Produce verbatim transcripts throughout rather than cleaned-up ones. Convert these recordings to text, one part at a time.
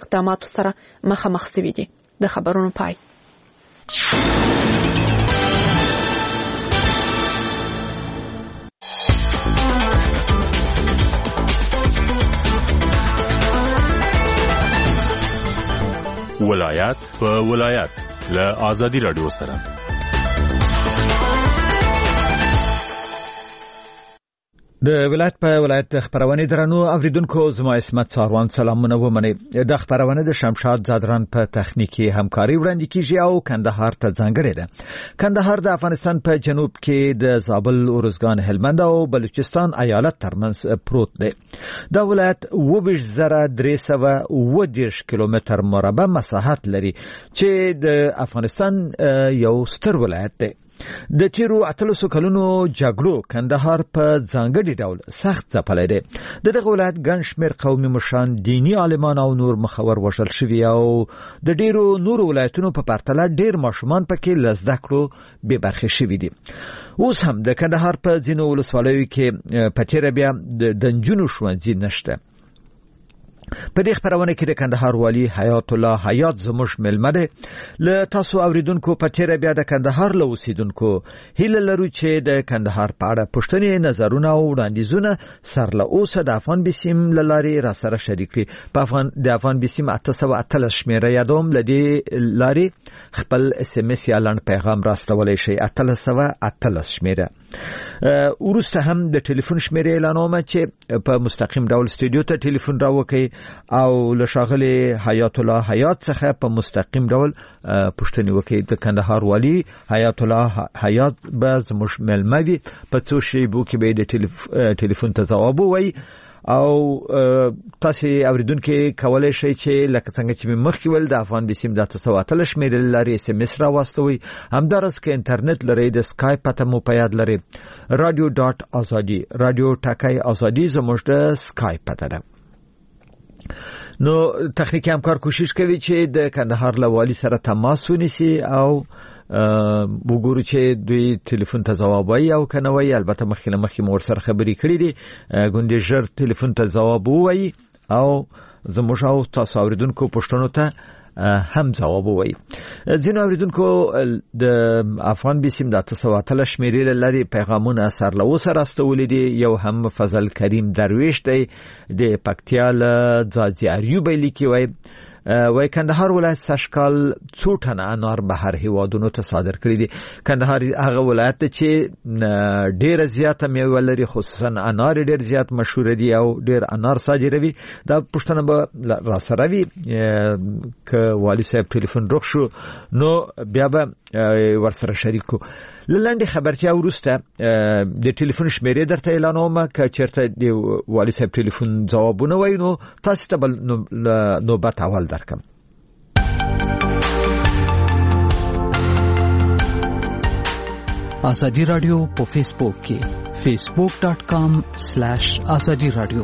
اقداماتو سره مخامخ شوي دي. د خبرونو پای. ولایت په ولایت له آزادی رادیو سره. د ولایت په ولایت خبرونه درنو اوریدونکو زما اسمت ساروان سلامونه ومني. د خبرونه د شمشاد زادران په تخنیکی همکاري وړاندې کیږي او کندهار ته ځانګړې ده. کندهار د افغانستان په جنوب کې د زابل، اورزګان، هلمند او بلوچستان ایالت ترمنځ پروت دی. دا ولایت اووه زره درې سوه اووه دېرش کیلومتر مربع مساحت لري چې د افغانستان یو ستر ولایت دی. د تیرو اتلسو کلونو جګړو کندهار په ځانګړي ډول سخت ځپلی دی. د دغه ولایت ګڼ شمېر قومي مشران، دیني عالمان او نور مخور وژل شوي او د ډیرو نورو ولایتونو په پرتله ډیر ماشومان پکې له زده کړو بې برخې شوي دي. اوس هم د کندهار په ځینو ولسوالیو کې په تیره بیا د نجونو ښوونځي نشته. په دې خبرونه کې د کندهار والی حیات الله حیات زموږ ملمه ده. له تاسو اوریدونکو په تیره بیا د کندهار له اوسیدونکو هیله لرو چې د کندهار په اړه پوښتنې، نظرونه او وړاندیزونه سر له اوسه د افغان بسیم له لارې را سره شریک کړئ. په افغان د افغان بسیم اته سوه اتلس شمیره یادوم، له دې لارې خپل اس ام اس یا لنډ پیغام راستولی شئ. اته سوه اتلس شمیره. وروسته هم د ټلیفون شمیره اعلانوم چې په مستقیم ډول استودیو ته ټلیفون راوکړئ او له ښاغلي حیات الله حیات څخه په مستقیم ډول پوښتنې وکړئ. د کندهار والی حیات الله حیات به زموږ مېلمه وي. په څو شیبو کې به د ټلیفون ته ځواب ووایي او تاسو اوریدونکو کولای شئ چې لکه څنګه چې مخکې ول د افغان بسیم د اته سوه اتلس شمیرې لري اس ام اس را واستوي. همدارس که انټرنیټ لري د اسکایپ پته مو په یاد لري رادیو ډاټ ازادي رادیو ټاکای ازادي زموږ د اسکایپ پته ده. نو تخنیکی همکار کوشش کوي چې د کندهار له والی سره تماس ونیسي او وګورو چې دوی ټلیفون ته ځواب وایي او کنه وایي. البته مخکې مخکې مور سره خبرې کړې دي، ګوندې ژر ټلیفون ته ځواب وایي او زموږ او تاسو اوریدونکو پوښتنو ته هم ځواب وایي. ځینو اوریدونکو د افغان بسیم د اته سوه اتلس شمیرې لري پیغامونه سر له اوسه راستولي دي. یو هم فضل کریم درویش دی د پکتیا له ځاځي اریوب لیکي وایي وای کندهار ولایت سشکال څو ټنه انار بهر هیوادونو ته صادر کړی دي. کندهار هغه ولایت چې ډیر زیاته میوه لري، خصوصا انار ډیر زیات مشهور دي او ډیر انار صادروي. دا پښتنه به را سره وي ک والی صاحب ټلیفون روښ شو نو بیا به ورسره شریکو. لنډه خبرتیا ورسته د ټلیفون شمیرې درته اعلانوم که چیرته د والی صاحب ټلیفون ځوابونه وای نو تاسو ته بل نوبت اول درکم. آزادی رادیو په فیسبوک کې facebook dot com slash azadi radio.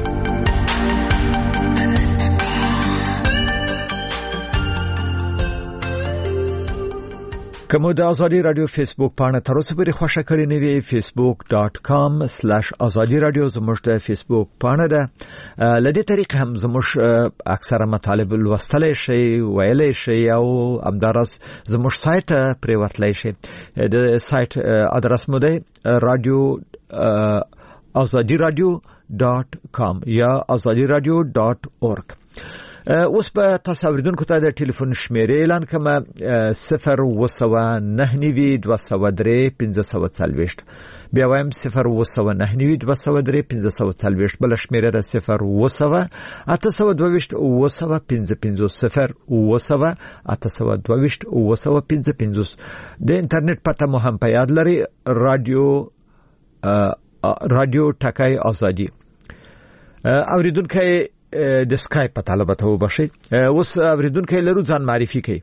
کومه د ازادي رادیو فیسبوک پاڼه تر اوسه پورې خوښه کړې نه وي facebook dot com slash azadi radio زموږ د فیسبوک پاڼه ده. لدې طریق هم زموږ اکثره مطالب لوستلای شي، ویلای شي او همدارس زموږ سایت پرې ورتلای شي. د سایت ادرس مو دی رادیو azadi radio dot com یا azadi radio dot org. اوس په تاسو اوریدونکو ته د ټلیفون شمیرې اعلان کوم صفر اووه سوه نهه نوي دوه سوه درې پنځه سوه څلوېښت. بیا وایم صفر اووه سوه نهه نوي دوه سوه درې پنځه سوه څلوېښت. بل شمیره ده صفر اووه سوه اته سوه دوه ویشت اووه سوه پنځه پنځوس. صفر اووه سوه اته سوه دوه ویشت اووه سوه پنځه پنځوس. د انټرنیټ پته مو هم په یاد لري رادیو رادیو ټاکای ازادي. اوریدونکو د اسکایپ په طلبه ته وبشي. اوس اوریدونکو لرو ځان معرفي کړئ.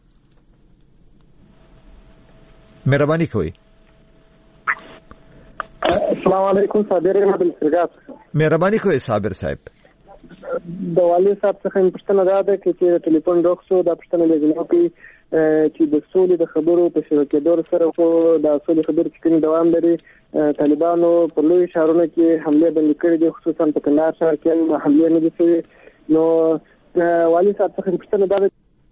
مهرباني کوئ. السلام علیکم صابر احمد السرګات. مهرباني کوئ صابر صاحب. د والي صاحب څخه پوښتنه ده چې ټلیفون ډوکسو د پښتنو د جنوبي چې د سولې د خبرو په شبکې دور سره خو د سولې خبرې چې کوم دوام لري طالبانو په لوی شهرونو کې حمله بند کړې دي، خصوصا په کندهار ښار کې حمله نه دي شوې. نو والي صاحب څخه پوښتنه دا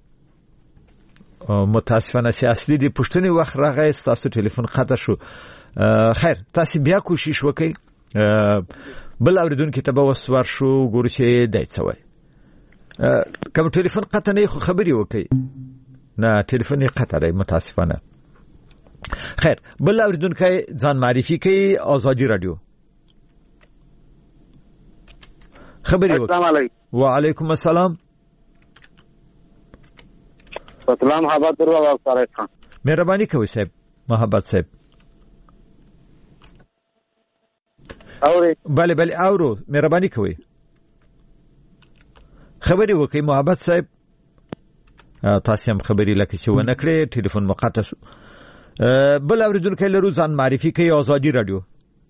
متاسفانه سیاسي دي پښتني وخت راغی تاسو ټلیفون خطا شو خیر تاسو بیا کوشش وکړئ بل اوریدونکو ته به وسوار شو ګورئ چې دای څه وای کوم ټلیفون قطع نه خو خبري وکړي نه ټلیفون یې قطع دی متاسفانه خیر بل اوریدونکو ځان معرفي کوي آزادی رادیو خبري وکړي السلام علیکم وعلیکم السلام سلام محبت دروا سره خان مهرباني کوئ صاحب محبت صاحب اوري بله بله اورو مهرباني کوئ خبري وکړئ محبت صاحب تاسو هم خبري لکه چې ونه کړې ټلیفون مقطع شو بل اوریدونکو لرو ځان معرفي کوي آزادی رادیو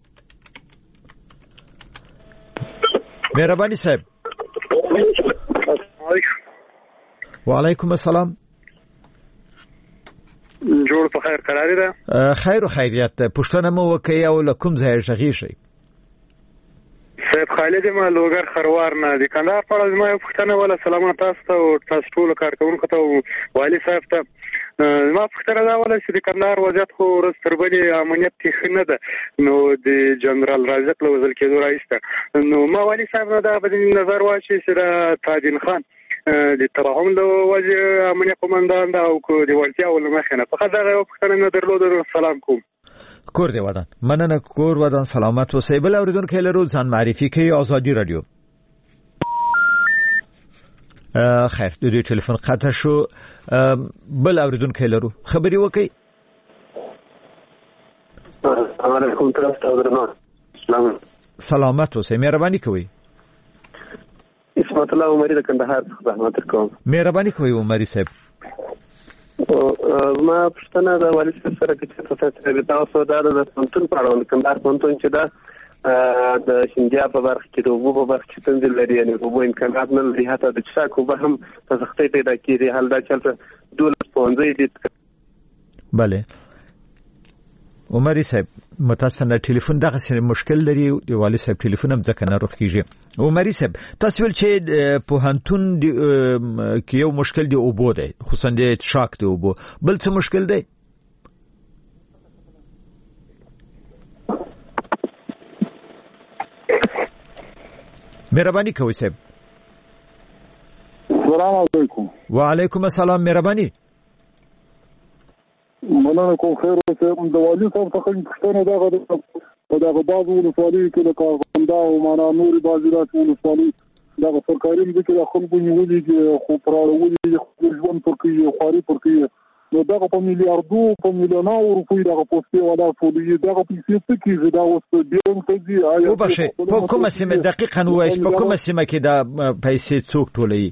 مهرباني صاحب وعلیکم السلام جوړ په خیر قراری ده خیر او خیریت پښتنه مو وکي او لکم زه ژغی شي سید خالد ما لوګر خروار نه د کندهار په اړه ما پښتنه ولا سلامونه تاسو ته او تاسو ټول کارکونکو ته والي صاحب ته ما پښتنه دا ولا چې د کندهار وضعیت خو رستربلي امنیت کې خنه ده نو د جنرال رازق له وزل کېدو راځته نو ما والي صاحب دا په نظر واچي چې تاجین خان د ترحم د وجه امنیت قومندان دا او د ولتیا ول مخنه په خاطر یو پښتنه نه درلود سلام کوم کور دی ودان مننه کور ودان سلامت اوسئ بل اوریدونکو لرو ځان معرفي کوي آزادی رادیو خیر د دې ټلیفون قطع شو بل اوریدونکو لرو خبري وکي السلام علیکم تاسو ته سلامت اوسئ مهرباني کوئ اسمت الله عمری د کندهار زحمت کوم مهرباني کوئ عمری صاحب ما پښتنه د والي سره کې څه څه تاسو دا د پونتون په اړه کندهار پونتون چې دا د شینجا په برخه کې د وبو په برخه کې تندل لري یعنی وبو امکانات نه لري حتی د چاکو به هم تسختې پیدا کیږي حال دا چلته دولت پونځي دي bale عمری صاحب متاسفانه ټلیفون دغه سره مشکل لري دی والي صاحب ټلیفون هم ځکه نه روخ کیږي عمری صاحب تاسو ول چې په هانتون کې یو مشکل دی او بو دی خصوصا د شاک دی او بو بل څه مشکل دی مهرباني کوئ صاحب السلام علیکم وعلیکم السلام مهرباني مننه کوم خیر اوسه د والي صاحب څخه پوښتنه دا غواړم په دغه بازو ولسوالۍ کې د کارغندا او معنا نوري بازارات ولسوالۍ دغه سرکاري مځکې د خلکو نیولې خو پراړولې ژوند پرکې خواري پرکې نو دغه په میلیارډو په میلیونو روپۍ دغه پوسټي ولا ټولې دغه پیسې څه کیږي دا اوس ډېر څه دي او بشه په کومه سیمه دقیقاً وایي په کومه سیمه کې دا پیسې څوک ټولې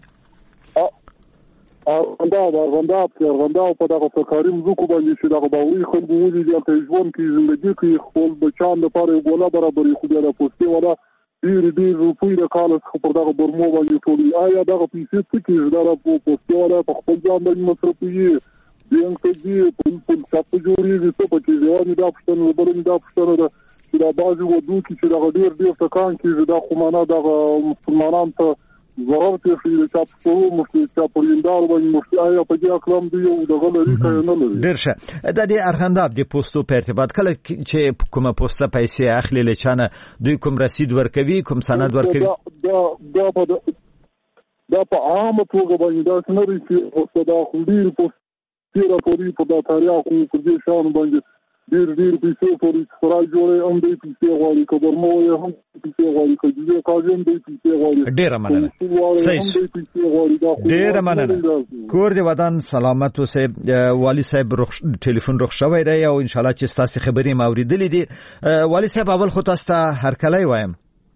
دا دا غونډه په غونډه په دغه سرکاري مزکو باندې چې دغه باوري خلکو ولې د ژوند کې ژوندۍ کې خپل بچان لپاره ګوله برابرې خو د پوسټي ولا ډېر ډېر روپۍ د کال څخه پر دغه برمو باندې ټولې آیا دغه پیسې څه کیږي دا په پوسټي ولا په خپل ځان باندې مصرفي دین ته دي په څه جوړیږي څه پکې ځواني دا پښتنه وبرني دا پښتنه دا چې دا بازي ودو کې چې دا ډېر ډېر څکان کې دا خو معنا دا مسلمانان ته ضرر ته چې چا په مفتي چا په لیندار باندې مفتي آیا په دې اکرام دی او دغه لري کنه نه لري ډېر ښه د دې ارغنداب د پوسټو په ارتباط کله چې کومه پوسټه پیسې اخلي لچانه دوی کوم رسید ورکوي کوم سند ورکوي دا دا په دا په عامه توګه باندې دا څنګه چې دا خو ډېر پوسټ تیرا پوری په دا تاریخ کو په دې شان باندې ډېر ډېر پیسې پوری خورا جوړې هم دې پیسې غواړي کبر مو هم پیسې غواړي کله کاجن دې پیسې غواړي ډېر مننه صحیح ډېر مننه کور دې ودان سلامت اوسه والي صاحب رخ ټلیفون رخ شوی دی او ان شاء الله چې تاسو خبرې موریدلې دي والي صاحب اول خو تاسو ته هر کله وایم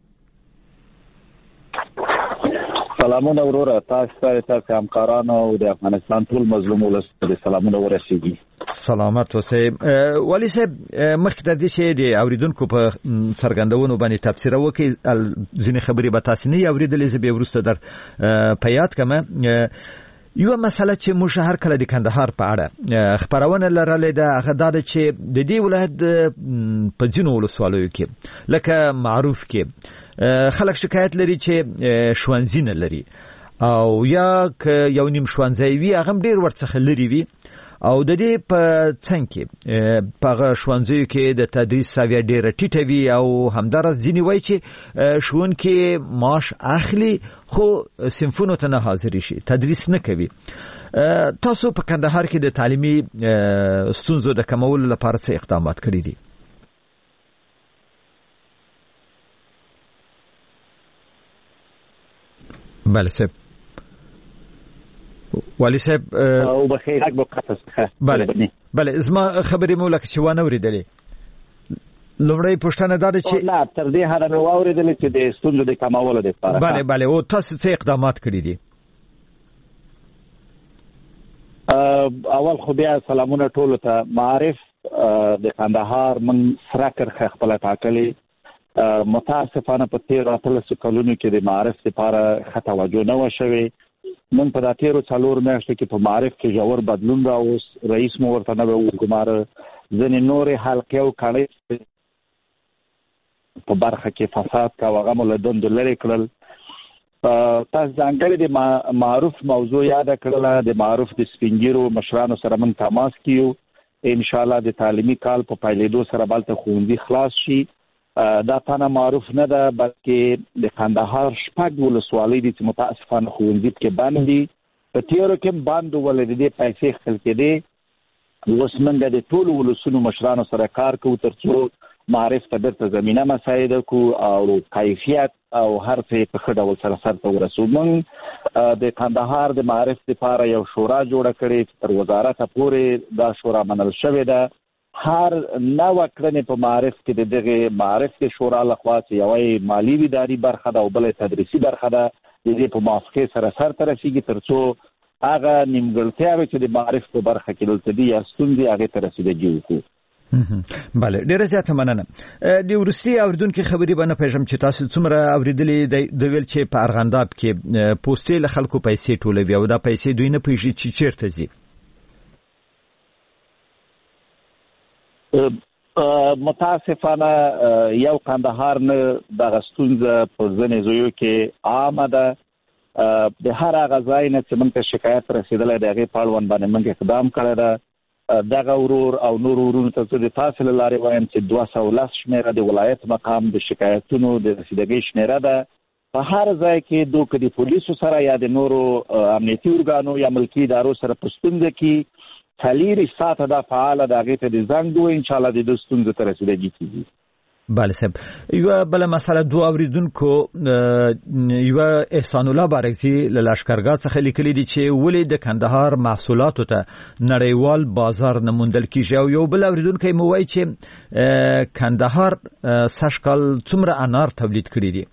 سلامونه وروره تاسو ته تاسو همکارانو او د افغانستان ټول مظلوم ولس ته سلامونه ورسیږي سلامت اوسئ والي صاحب مخکې د دې چې د اوریدونکو په څرګندونو باندې تفسیر وکړي ځینې خبرې به تاسو نه اوریدلې زه به وروسته در په یاد کړم یو مسله چې موږ هر کله د کندهار په اړه خبرونه لرلې ده هغه دا چې د دې ولایت په ځینو ولسوالیو کې لکه معروف کې خلک شکایت لري چې شوانځي نه لري او یا ک یو نیم ښوونځی وي هغه ډیر ورڅخه لري وي او د دې په څنګ کې په ښوونځیو کې د تدریس سویه ډیره ټیټه وي او همدارس ځینې وایي چې ښوونکي معاش اخلي خو صنفونو ته نه حاضر شي تدریس نه کوي. تاسو په کندهار کې د تعلیمي ستونزو د کمولو لپاره څه اقدامات کړي دي؟ بله صاحب والی صاحب او بخیر حق بقطع بله بله زما خبرې مو لکه چې وانه اوریدلې لومړی پوښتنه دا ده چې نه تر دې هغه مې واورېدلې چې د ستونزو د کمولو لپاره بله بله او تاسو څه اقدامات کړي دي؟ اول خو بیا سلامونه ټولو ته. معارف د کندهار من سره کرخه خپل ټاکلي متاسفانه په تیرو اتلسو کلونو کې د معارف لپاره ښه توجه نه وشوي. من په دا تیرو څلور میاشتو کې په معارف کې ژور بدلون راوست. رئیس مو ورته نه وګماره ځینې نورې حلقې او کړۍ په برخه کې فساد کا وغه مو له دندو لرې کړل. تاسو ځانګړي د معروف موضوع یاد کړل. د معروف د سپینګیرو مشرانو سره من تماس کیو. ان شاء الله د تعلیمي کال په پیلېدو سره بلته ښوونځي خلاص شي. دا تنه معروف نه ده بلکې د کندهار شپږ ولسوالۍ دي چې متاسفانه ښوونځي کې بند دي. په تیرو کې بند ول د دې پیسې خپل کې دي. اوس موږ د ټولو ولسونو مشرانو سره کار کوو ترڅو معرف ته بیرته زمینه مساعده کو او کیفیت او هر څه په ښه ډول سره سرته ورسوو. موږ د کندهار د معرف لپاره یو شورا جوړه کړې چې تر وزارت پورې دا شورا منل شوې ده. هر نو کړنې په معرف کې د دغه معرف د شورا لخوا چې یوې مالی اداري برخه ده او بلې تدریسي برخه ده د دې په موافقه سره سرته رسیږي ترڅو هغه نیمګړتیاوې چې د معرف په برخه کې دلته دي یا ستونزې هغې ته رسیدګي وکړو. بله ډیره زیاته مننه. د وروستي اوریدونکو خبرې به نه پېژم چې تاسو څومره اوریدلې د ویل چې په ارغنداب کې پوسټې له خلکو پیسې ټولوي او دا پیسې دوی نه پېژني چې چیرته ځي. متاسفانه یو کندهار نه دغه ستونزه په ځینې ځایو کې عامه ده. د هر هغه ځای نه چې موږ ته شکایت رسېدلی د هغې په اړوند باندې موږ اقدام کړی ده. دغه ورور او نور ورونو ته زه د تاسو له لارې وایم چې دوه سوه لس شمېره د ولایت مقام د شکایتونو د رسیدګۍ شمېره ده. په هر ځای کې دو که د پولیسو سره یا د نورو امنیتي ارګانو یا ملکي ادارو سره په ستونزه کې څلېرویشت ساعته دا فعاله ده هغې ته د زنګ ووایي انشاءالله د دې ستونزو ته رسیدګي کېږي. بله صاحب یوه بله مسله دوه اوریدونکو یوه احسان الله بارکزي له لښکرګاه څخه لیکلي دي چې ولې د کندهار محصولاتو ته نړیوال بازار نه موندل کیږي او یو بل اوریدونکی مو وایي چې کندهار سږ کال څومره انار تولید کړي دي؟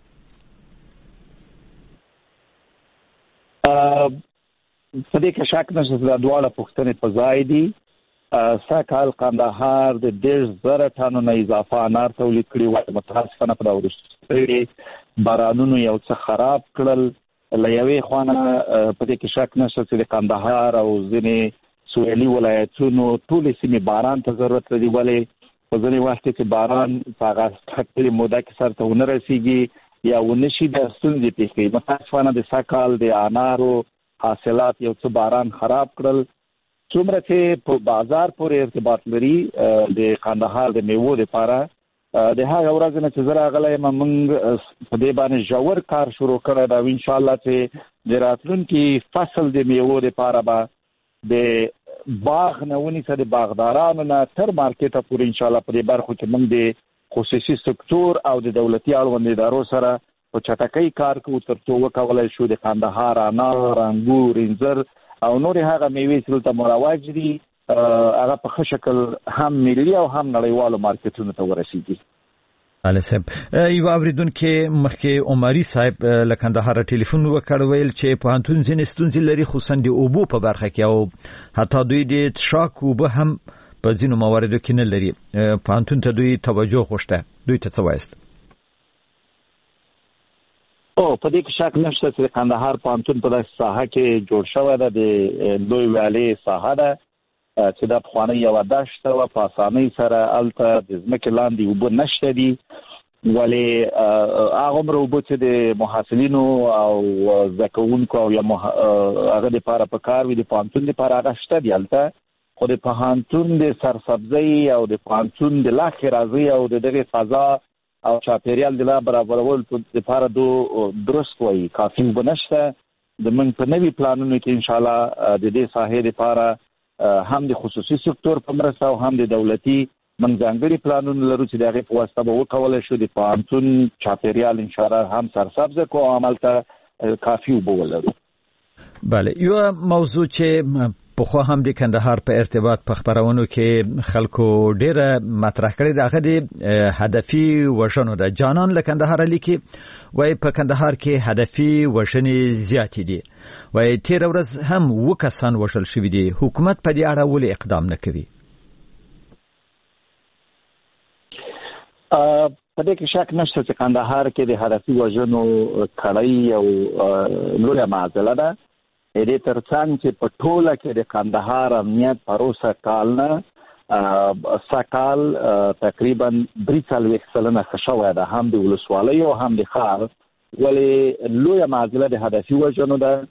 په دې کې شک نشته چې دا دواړه پوښتنې په ځای دي. سږکال کندهار د دېرش زره ټنو نه اضافه انار تولید کړي وای. متاسفانه په دا وروستي بارانونو یو څه خراب کړل. له یوې خوا نه په دې کې شک نشته چې د کندهار او ځینې سویلي ولایتونو ټولې سیمې باران ته ضرورت لري ولې په ځینې وخت کې باران په هغه ټاکلې موده کې سرته ونه رسیږي یا ونه شي د ستونزې پېښ کوي. متاسفانه د سږکال د انارو حاصلات یو څه باران خراب کړل. څومره چې په بازار پورې ارتباط لري د کندهار د میوو لپاره د هغه ورځ نه چې زه راغلی یم موږ په دې باندې ژور کار شروع کړی ده او انشاءالله چې د راتلونکي فصل د میوو لپاره به د باغ نه ونیسه د باغدارانو نه تر مارکېټه پورې انشاءالله په دې برخو کې موږ د خصوصي سکتور او د دولتي اړوند ادارو سره په چټکۍ کار کوو ترڅو وکولی شو د کندهار انار، انګور، انځر او نور هغه میوې چې دلته مروج دي هغه په ښه شکل هم ملي او هم نړیوالو مارکیټونو ته ورسیږي. علي صاحب یو اوریدونکو مخکې عمري صاحب له کندهار ټلیفون وکړ ویل چې پوهنتون ځینې ستونزې لري خصوصا د اوبو په برخه کې او حتی دوی د څښاک اوبه هم په ځینو مواردو کې نه لري. پوهنتون ته دوی توجه غوښته. دوی ته څه وایست؟ او په دې کې شک نشته چې کندهار پوهنتون په داسې ساحه کې جوړ شوی ده د لوی ویالې ساحه ده چې دا پخوانۍ یوه دښته وه په اسانۍ سره هلته د ځمکې لاندې اوبه نشته دي ولې هغه مروبو چې د محصلینو او زکونکو او یا هغه د لپاره په کار وي د پانتون لپاره هغه شته دی البته خو د پانتون د سرسبزي او د پانتون د لاخ راځي او د دغه فضا او چاپیریال د لا برابرول لپاره دو درست وي کافي بنشته د من په نوي پلانونو کې ان شاء الله د دې ساحې لپاره هم د خصوصي سکتور په مرسته او هم د دولتي من ځانګړي پلانونه لرو چې دغه په واسطه به وکولای شو د پانتون چاپیریال ان شاء الله هم سرسبز کو عمل ته کافي وبولو. بله یو موضوع چې په خو هم د کندهار په ارتباط په خبرونو کې خلکو ډیره مطرح کړي دغه د هدفي وژنو د جانان له کندهار لیکي وای په کندهار کې هدفي وژنې زیات دي وای تیر ورځ هم وکسان وشل شوی دي حکومت په دې اړه ولې اقدام نه کوي؟ په دې کې شک نشته چې کندهار کې د هدفي وژنو کړای او لوړه معضله ده. دې ترڅنګ چې په ټوله کې د کندهار امنیت پروسه کال نه سکال تقریبا درې څلوېښت سلنه خشوه ده هم د ولسوالۍ او هم د ښار ولې لویه معضله د هدفي وژنو ده.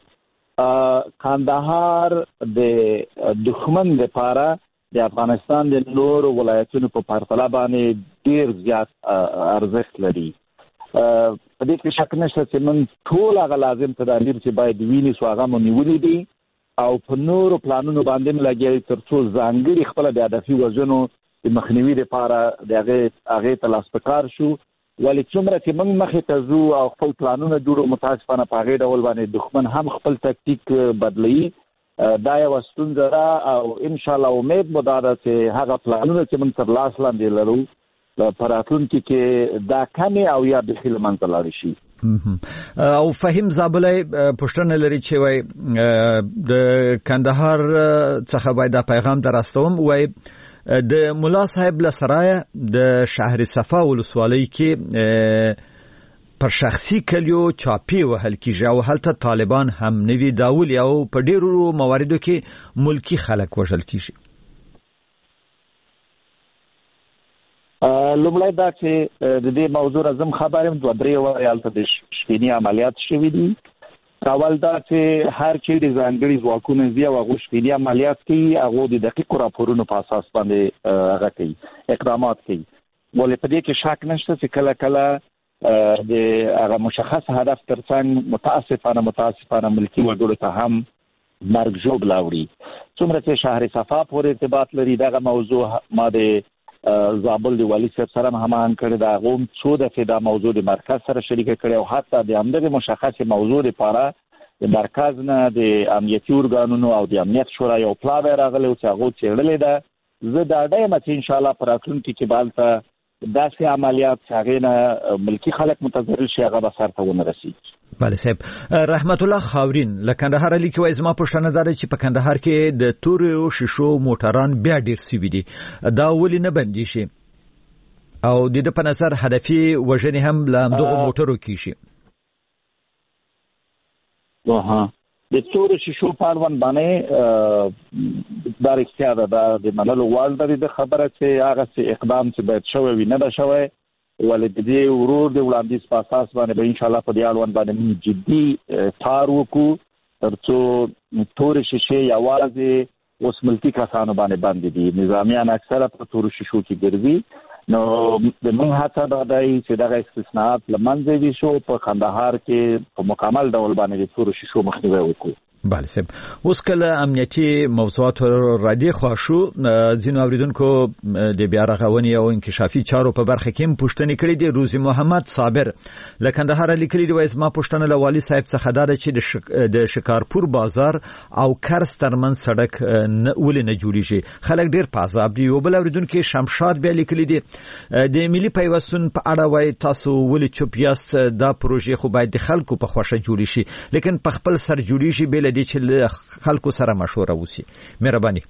کندهار د دښمن لپاره د افغانستان د نورو ولایتونو په پرتله باندې ډیر زیات ارزښت لري. په دې کې شک نشته چې من ټول هغه لازم تدابیر چې باید ویني سو هغه مو نیولې دي او په نورو پلانونو باندې لګي ترڅو ځانګړي خپل د هدفي وژنو د مخنیوي لپاره دغه هغه تلاش وکړ شو ولې څومره چې موږ مخې ته ځو او خپل پلانونه جوړو متاسفانه په هغه ډول باندې دښمن هم خپل تکتیک بدلوي. دا یو ستونزه ده او ان شاء الله امید مو ده چې هغه پلانونه چې موږ تر لاس لاندې لرو پراتونکو کې دا کمی او یا بخیل منځلاري شي. او فهم زابلای پښتنه لري چې وای د کندهار څخه باید دا پیغام دراستوم وای د مولا صاحب لسرای د شهر صفا ولسوالۍ کې پر شخصي کلیو چاپی وهل کیږي او هلته طالبان هم نوی داول او په ډیرو مواردو کې ملکی خلک وژل کیږي. لومړی دا چې د دې موضوع زم خبرم دوه درې وایالته د شپېنی عملیات شوې دي. اول دا چې هر چیرې د ځانګړي ځواکونو زی او هغه شپېنی عملیات کوي هغه د دقیق راپورونو په اساس باندې هغه کوي اقدامات کوي ولې په دې کې شک نشته چې کله کله د هغه مشخص هدف ترڅنګ متاسفانه متاسفانه ملکی وګړو ته هم مرګ جوړ لاوړي. څومره چې شهر صفا پورې ارتباط لري دغه موضوع ما د زابل دی والی صاحب سره همان کړی دا غوم څو د فدا موضوع د مرکز سره شریک کړي او حتی د همدغه مشخص موضوع لپاره د مرکز نه د امنیتي ارګانونو او د امنیت شورا یو پلان راغلی او چې هغه چیرلې ده زه دا ډایم چې ان شاء الله پر راتلونکي کې بالته داسې عملیات چې هغه نه ملکی خلک متضرر شي هغه به سرته ونه رسیږي. بله صاحب رحمت الله خاورین لکندهار لیکي وای زما پښتنه دار چې په کندهار کې د تورو شیشو موټران بیا ډیر سوي دي دا ولې نه بندي شي او د دې په نظر هدفي وژنې هم لامدغه موټرو کې شي؟ واه د تورو شیشو په اړه باندې دا رښتیا ده د منلو وړ د خبره چې هغه اقدام چې باید شوی وي نه ده شوی ولې د دې ورور د وړاندیز په اساس باندې به ان شاء الله په دې اړوند باندې جدي کار وکړو ترڅو تور شیشې یوازې اوس ملکی کسانو باندې باندې دي نظامیان اکثره په تور شیشو کې ګرځي نو د موږ هڅه دا دی چې دغه استثناءات لمنځه وي شو په کندهار کې په مکمل ډول باندې د تور شیشو مخنیوي وکړو. بله صاحب اوس کله امنیتي موضوعات را دي خوا شو ځینو اوریدونکو د بیا رغونې او انکشافي چارو په برخه کې پوښتنې کړې دي. روزي محمد صابر له کندهار لیکلي دی وایي زما پوښتنه له والي صاحب څخه دا ده چې د شکارپور بازار او کرز ترمن سړک ولې نه جوړیږي خلک ډیر په عذاب دي. یو بل اوریدونکو شمشاد بیا لیکلي دي د ملي پیوستون په اړه وایي تاسو ولې چوپ یاست دا پروژې خو باید د خلکو په خوښه جوړ شي لیکن په خپل سر جوړی شي بل دي چې خلکو سره مشوره وسی. مهرباني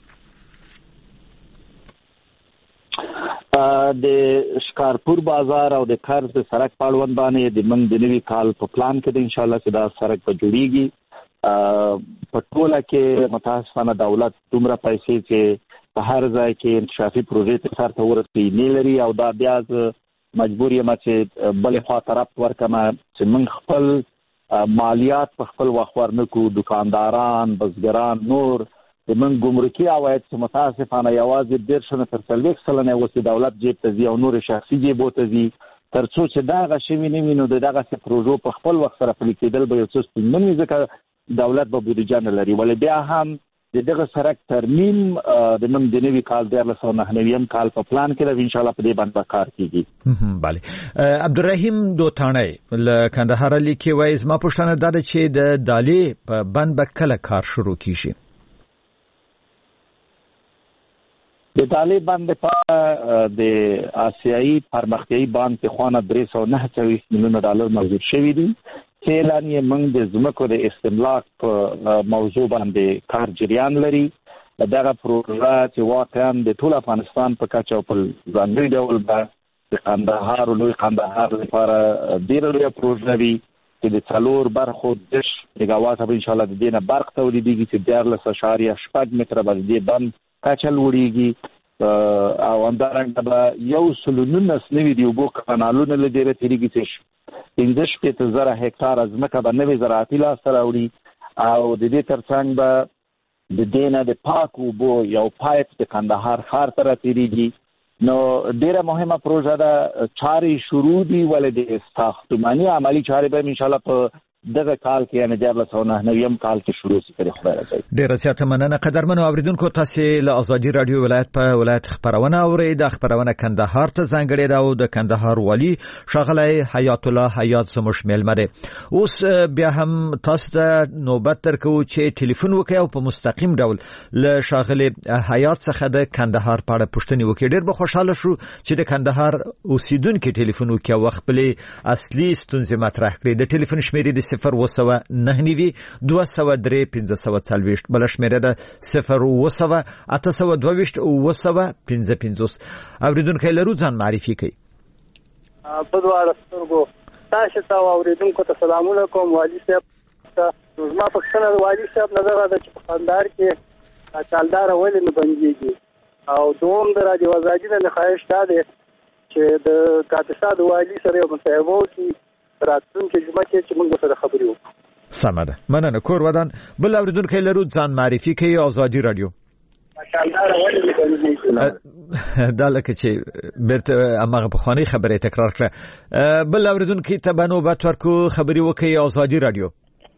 د شکارپور بازار او د کرز د سړک په اړوند باندې د من د نوي کال په پلان کې د ان شاء الله چې دا سړک به جوړیږي په ټوله کې متاسفانه دولت دومره پیسې چې په هر ځای کې انکشافي پروژې ته سره ورسېږي نه لري او دا بیا مجبور یم چې بلې خوا طرف ورکمه چې موږ خپل مالیات په خپل وخت ورنکو. دکانداران، بزګران، نور د موږ ګمرکي عواید چې متاسفانه یوازې دېرش نه تر څلوېښت سلنه اوس د دولت جیب ته ځي او نور شخصي جیبو ته ځي. تر څو چې دغه شوي نه وي نو د دغسې پروژو په خپل وخت سره پلي کېدل به یو څه ستونزمن وي، ځکه دولت به بودیجه نه لري. ولې بیا هم د دغه سړک ترمیم د نن د نوي کال دیارلس سوه نهه نوي کال په پلان کې ده، انشاءالله په دې باندې به کار کېږي. بله. عبدالرحیم دوتاڼی له کندهاره لیکي وایي زما پوښتنه دا ده چې د دالې په بند به کله کار شروع کېږي؟ د دالې بند لپاره د آسیایي پرمختیایي بانک د خوا نه درې سوه نهه څلوېښت میلیونه ډالر موجود شوي دي چې اعلان یې موږ د ځمکو د استملاک په موضوع باندې کار جریان لري. دغه پروژه چې واقعا د ټول افغانستان په کچه او په ځانګړي ډول به د کندهار او لوی کندهار لپاره ډېره لویه پروژه وي چې د څلور برخو دېرش میګاواټه به انشاءالله د دې نه برق تولیدېږي چې دیارلس اعشاریه شپږ متره به د دې بند کچه لوړېږي او همدارنګه به یو سلو نولس نوي د اوبو کانالونه له ډېره تېرېږي چې پنځه شپېته زره هکټاره ځمکه به نوې زراعتي لاسته راوړي او د دې ترڅنګ به د دې نه د پاک اوبو یو پایپ د کندهار ښار ته راتېرېږي. نو ډېره مهمه پروژه ده، چارې شروع دي، ولې د ساختماني عملي چارې به انشاءالله په دغه کال کې یعنې دیارلس سوه نهه نوي کال کې شروع شي که خدای راکړي. ډېره زیاته مننه. قدرمنو اورېدونکو، تاسې له ازادي راډیو ولایت په ولایت خپرونه اورئ. دا خپرونه کندهار ته ځانګړې ده او د کندهار والي ښاغلی حیات الله حیات زموږ میلمه دی. اوس بیا هم تاسو ته نوبت درکوو چې ټلیفون وکړئ او په مستقیم ډول له ښاغلي حیات څخه د کندهار په اړه پوښتنې وکړئ. ډېر به خوشحاله شو چې د کندهار اوسیدونکي ټلیفون وکړي او خپلې اصلي ستونزې مطرح کړي. د ټلیفون شمیرې د صفر اوه سوه نهه نوي دوه سوه درې پنځه سوه څلوېښت، بله شمیره ده صفر اوه سوه اته سوه دوه ویشت اوه سوه پنځه پنځوس. اورېدونکی لرو، ځان معرفي کوي. په دواړه سترګو تاسو ته او اورېدونکو ته سلامونه کوم. والي صاحب ته زما پوښتنه د والي صاحب نه ده چې په کندهار کې چالداره ولې نه بندېږي، او دوم د راډیو ازادي نه خواهش دا دی چې د کاپیسا د والي سره یو مصاحبه وکړي راتلونکي جمعه کې چې موږ سره خبرې وکړو. سمه ده، مننه. کور ودان. بل اورېدونکی لرو، ځان معرفي کوي. ازادي راډیو. دا لکه چې بیرته هماغه پخوانۍ خبرې تکرار کړه. بل اورېدونکي ته به نوبت ورکو، خبرې وکړي. ازادي راډیو.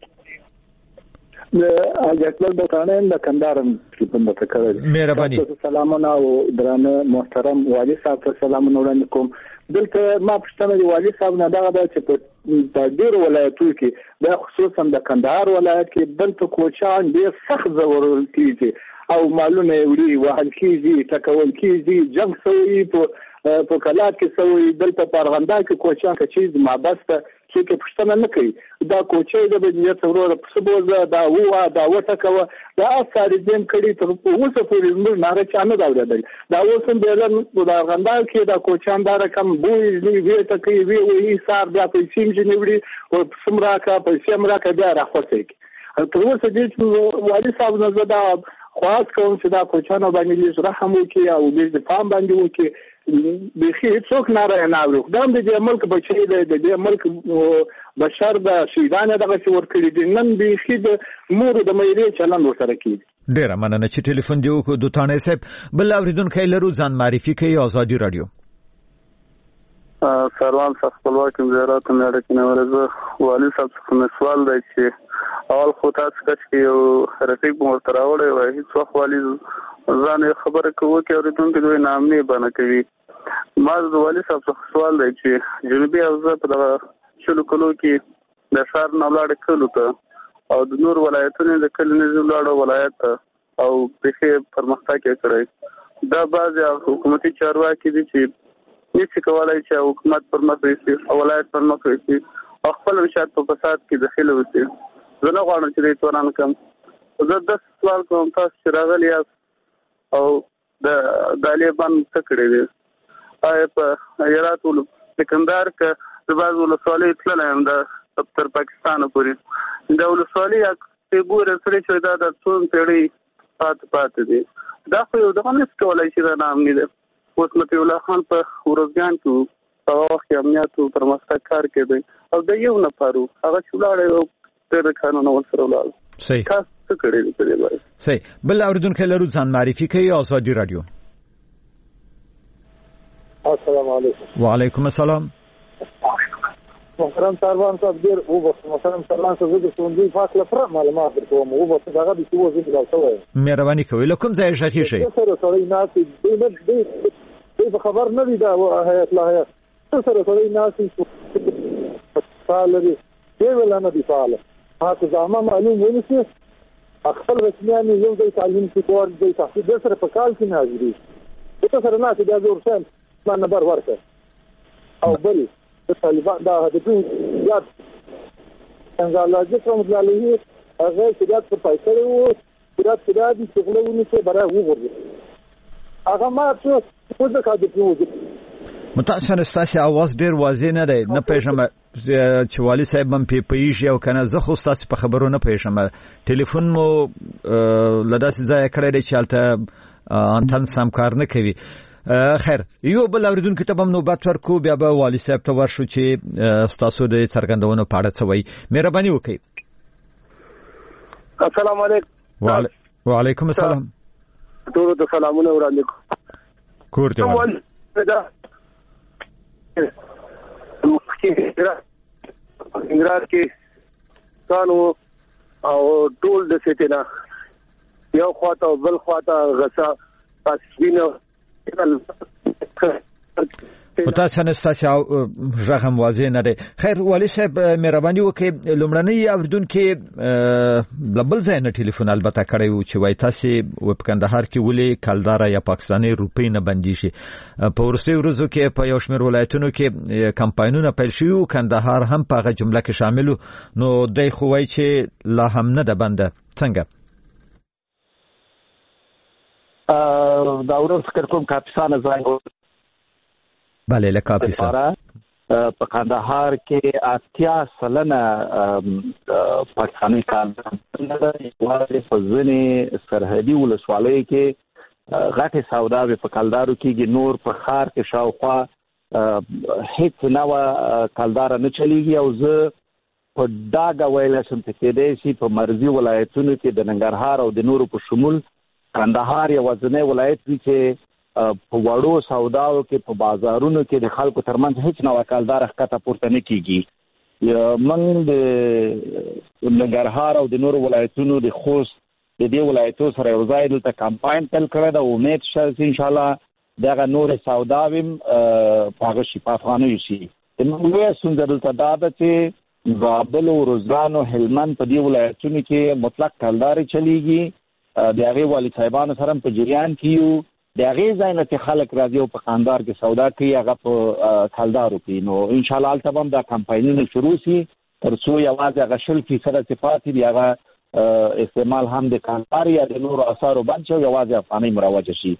اجازه دوتانه د کندهار ټلیفون د تکرار. مهرباني. سلامونه او درانه محترم والي صاحب ته سلامونه وړاندې کوم. دلته ما پوښتنه د والي صاحب نه دغه ده چې په ډېرو ولایتونو کې دا خصوصا د کندهار ولایت کې دلته کوچیان ډېر سخت ځورول کېږي او مالونه یې وړي، وهل کېږي، ټکول کېږي، جنګ سوی په په کلات کې سوی. دلته په ارغنداب کې کوچیان که چیز مابسته څوک پوښتنه نه کوي. دا کوچی د بجنیت وروره پسه بوزه، دا ووه، دا وټکوه، دا اثاري دیم کړي تر اوسه پورې زموږ ناره چا نه ده اورېدلې. دا اوس هم بیلن د ارغنداب کې دا کوچیان دا رقم بوی وې ټکوي، وې وهي سار بیا پیسې مې ځینې وړي، پسه م راکړه، پیسې م راکړه، بیا راخوڅوي. تر اوسه دې چې والي صاحب نه زه دا خواهش کوم چې دا کوچیانو باندې لږ رحم وکړي او لږ پام باندې وکړي. بخي څوک ناره نه اوري. دا د دې ملک بچی دی، د دې ملک بشر د شهیدانو دغه څه ورکړي دي. نن بخي د مور د مېرې چلن ورسره کیږي. ډېره مننه چې ټلیفون دی وکړو. دوتانه صاحب، بل اورېدونکی لرو، ځان معرفي کوي. ازادي راډیو. سروان صاحب خپلواک زیارت نه اړه نه ورزه والي صاحب څخه سوال دی چې اول خو تاسو کې یو رفیق مرتضی راوړی وای، هیڅ وخت والي ځان خبره کوي چې اورېدونکو دوی نامني بنه کوي. ما د والي صاحب څخه سوال دی چې جنوبي حوزه په دغه شلو کلو کې د ښار نه ولاړ کلو ته او د نور ولایتونو د کلینیز ولاړ ولایت ته او بخې پرمختګ یې کړی. دا بعض حکومتي چارواکي دي چې نشي کولای چې حکومت پر مخ وي او ولایت پر مخ وي او خپل مشات په فساد کې دخیل وي. زه نه غواړم چې دې توران کوم. زه د سوال کوم تاسو چې راغلی یاست او د طالبان څه کړی دی. آیا په هرات ول سکندر کې د بعض ولسوالۍ تللی یم د تر پاکستان پورې. د ولسوالۍ چې ګوره سړی چې دا د څو پیړۍ پاتې پاتې دی. دا خو یو دغه نشي کولای چې دا نام نه دی. اوس مطیع الله خان په ورځګان کې هغه وخت امنیت پرمختګ کار کوي او د یو نفرو هغه چولاړ تر قانون ورسره ولاړ صحیح تاسو څه کړی په دې وایي صحیح بل اوریدونکو لرو ځان معرفي کوي آزادي رادیو. السلام علیکم. وعلیکم السلام. محترم سروان صاحب ډیر او محترم سروان صاحب د څوندې فاصله پر معلومات درکوم او په دغه د څه وځي دا څه وایي مهرباني کوئ لکه ځای ژغی شي سره سره ناس دې دې خبر نه دی دا حیات الله حیات سره سره ناس فعال دي دی ولا نه دي فعال هغه ځما معلوم ونیسي خپل رسمیان یو ځای تعلیم کوي د تحصیل سره په کال کې حاضرې څه سره نه دا زور سم ما نمبر ورکړ او بل طالبان دا د دې یاد څنګه الله دې کوم دلایي هغه چې دا په پایسره وو چې دا چې دا دي چې غلونی څه برا وګوري هغه ما څه څه د کاږي په متاسفانه ستاسو आवाज ډیر واضح نه دی نه پېژنم چې والي صاحب هم په پیښ یو کنه زه خو ستاسو په خبرو نه پېژنم ټلیفون مو لداسې ځای کړی دی چې البته انتن سم کار نه کوي. خیر یو بل اوریدونکو ته هم نوبت ورکو بیا به والي صاحب ته ورشو چې تاسو د څرګندونو په اړه څه وایي مهرباني وکړئ. السلام علیکم. وعلیکم السلام. ټول ته سلامونه وړاندې کور ته دا انګرار کې کانو او ټول د سیتنا یو خواته بل خواته غسا تاسو متاسفانه ستاسو ژغم واضح نه دی. خیر والي صاحب مهرباني وکړئ لومړنی اوریدونکو لبل ځای نه ټلیفون البته کړی و چې وای تاسو په کندهار کې ولې کلدار یا پاکستاني روپی نه بندي شي په ورستي ورځو کې په یو شمېر ولایتونو کې کمپاینونه پیل شوي او کندهار هم په هغه جمله کې شامل نو دای خو وای چې لا هم نه ده بنده څنګه دا ورځ فکر کوم کاپیسانه ځای بله له کاپیسانه په کندهار کې اتیا سلنه پاکستاني کارګران دي په ځینې سرحدي ولسوالیو کې غټه سوداوي په کلدارو کې نور په خار کې شاوخوا هیڅ نوه کلدار نه چلیږي او زه په ډاګه ویلی شم چې کېدای شي په مرزي ولایتونو کې د ننګرهار او د نورو په شمول کندهار یوازینی ولایت دی چې په وړو سوداو کې په بازارونو کې د خلکو ترمنځ هیڅ نوع کلدار ښکته پورته نه کیږي. موږ د ننګرهار او د نورو ولایتونو د خوست د دې ولایتو سره یو ځای دلته کمپاین پیل کړی ده. امید شته چې انشاءالله دغه نورې سوداوې هم په هغه شفافانه شي. زموږ لویه ستونزه دلته دا ده چې بابل او روزګان او هلمند په دې ولایتونو کې مطلق کلدارې چلیږي. د هغې والي صاحبانو سره په جریان کې یو د هغې ځای نه چې خلک راځي او په کندهار کې سودا کوي هغه په کلدارو کوي نو انشاءالله هلته به هم دا کمپاینونه شروع شي تر څو یوازې هغه شل فیصده چې پاتې دي هغه استعمال هم د کندهار یا د نورو اثارو بند شي او یوازې افغانۍ مروجه شي.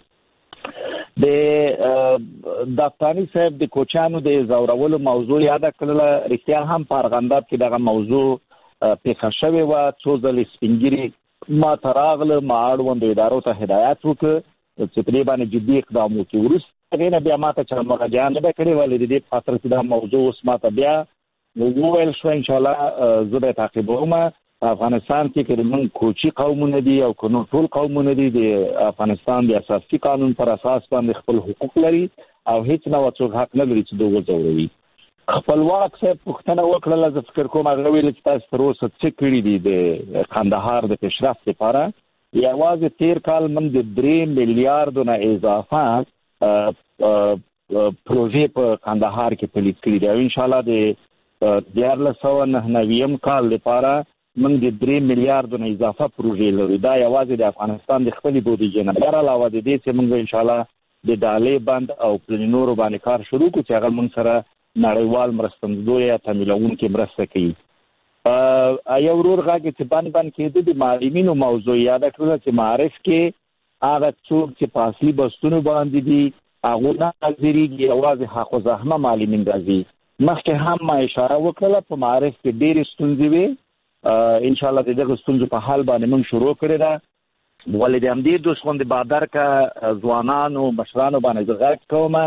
د داستاني صاحب د کوچیانو د ځورولو موضوع یاده کړله. رښتیا هم په ارغنداب کې دغه موضوع پیښه شوې وه. څو ځلې سپین ږیري ما ته راغله ما اړوندو ادارو ته هدایت وکړ چې په دې باندې جدي اقدام وکړي. وروسته هغې نه بیا ما ته چا مراجعه نه ده کړې ولې د دې په خاطر چې دا موضوع اوس ما ته بیا وویل شوه انشاءالله زه به یې تعقیبوم. په افغانستان کې که زموږ کوچي قومونه دي او که نور ټول قومونه دي د افغانستان د اساسي قانون پر اساس باندې خپل حقوق لري او هیڅ نوع څوک حق نه لري چې دوی وځوروي. خپلواک صاحب پوښتنه وکړله زه فکر کوم هغه ویل چې تاسو تر اوسه څه کړي دي د کندهار د پیشرفت لپاره. یوازې تیر کال موږ د درې میلیارډو نه اضافه پروژې په کندهار کې پلي کړي دي او انشاءالله د دیارلس سوه نهه نویم کال لپاره موږ د درې میلیارډو نه اضافه پروژې لرو. دا یوازې د افغانستان د خپلې بودیجې نه بهر علاوه د دې چې موږ انشاءالله د ډالۍ بند او پلې نورو باندې کار شروع کړو چې هغه موږ سره نړیوال مرستندوی یا تمویلونکي مرسته کوي. یو ورور غږ چې بند بند کېده د معلمینو موضوع یاده کړله چې معارف کې هغه څوک چې په اصلي بستونو باندې دي هغو نه حاضرېږي یوازې حق و زحمه معلمین راځي. مخکې هم ما اشاره وکړله په معارف کې ډېرې ستونزې وې. انشاءالله د دغه ستونزو په حل باندې موږ شروع کړې ده. ولې د همدې دوست غوندې بادر که ځوانانو مشرانو باندې زه غږ کوم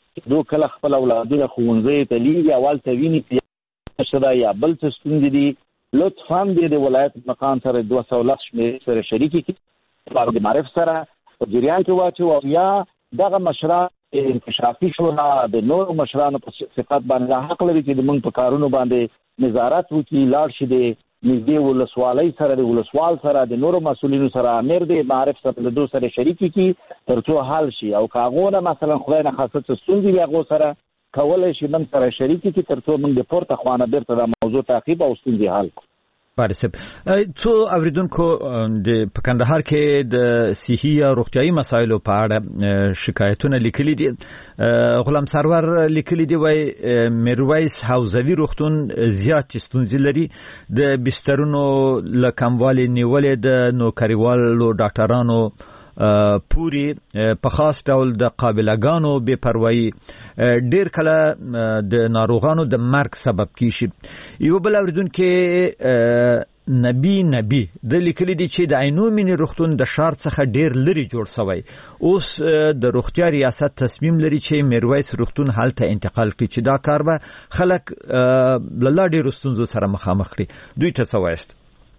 دوی کله خپل اولادونه ښوونځي ته لیږي اول ته ویني چې یا بل څه ستونزې دي لطفا د ولایت مقام سره دوه سوه لس شمېرې سره شریکې کړي د معرف سره په جریان کې واچو او یا دغه مشران انکشافي شورا د نورو مشرانو په صفت باندې حق لري چې موږ په کارونو باندې نظارت وکړي لاړ شي د نږدې ولسوالۍ سره د ولسوال سره د نورو مسؤلینو سره امیر د معرف سره له دوی سره شریک کړي تر څو حل شي او کاغونه مثلا خدای نه خاصه ستونزې وي هغو سره کولای شي موږ سره شریک کړي تر څو موږ د پورته خوانه بیرته د موضوع تعقیب او ستونزې حل کړو. بارسب څو اوریدونکو د په کندهار کې د صحي یا روغتيایي مسایلو په اړه شکایتونه لیکلي دي. غلام سرور لیکلي دی وای میرویس حوزوي روغتون زیات ستونزې لري د بسترونو لکموالي نیولې د نوکریوالو ډاکټرانو پوری په خاص ډول د قابلګانو بے پروايي ډیر کله د ناروغانو د مرګ سبب کیږي. یو بل اوریدونکو نبی نبی د لیکلي دي چې د عینو مینی روغتون د شار څخه ډیر لري جوړ شوی اوس د روغتیا ریاست تصمیم لري چې میرویس روغتون هلته انتقال کړي چې دا کار به خلک له ډیر ستونزو سره مخامخ کړي. دوی ته څه وایست؟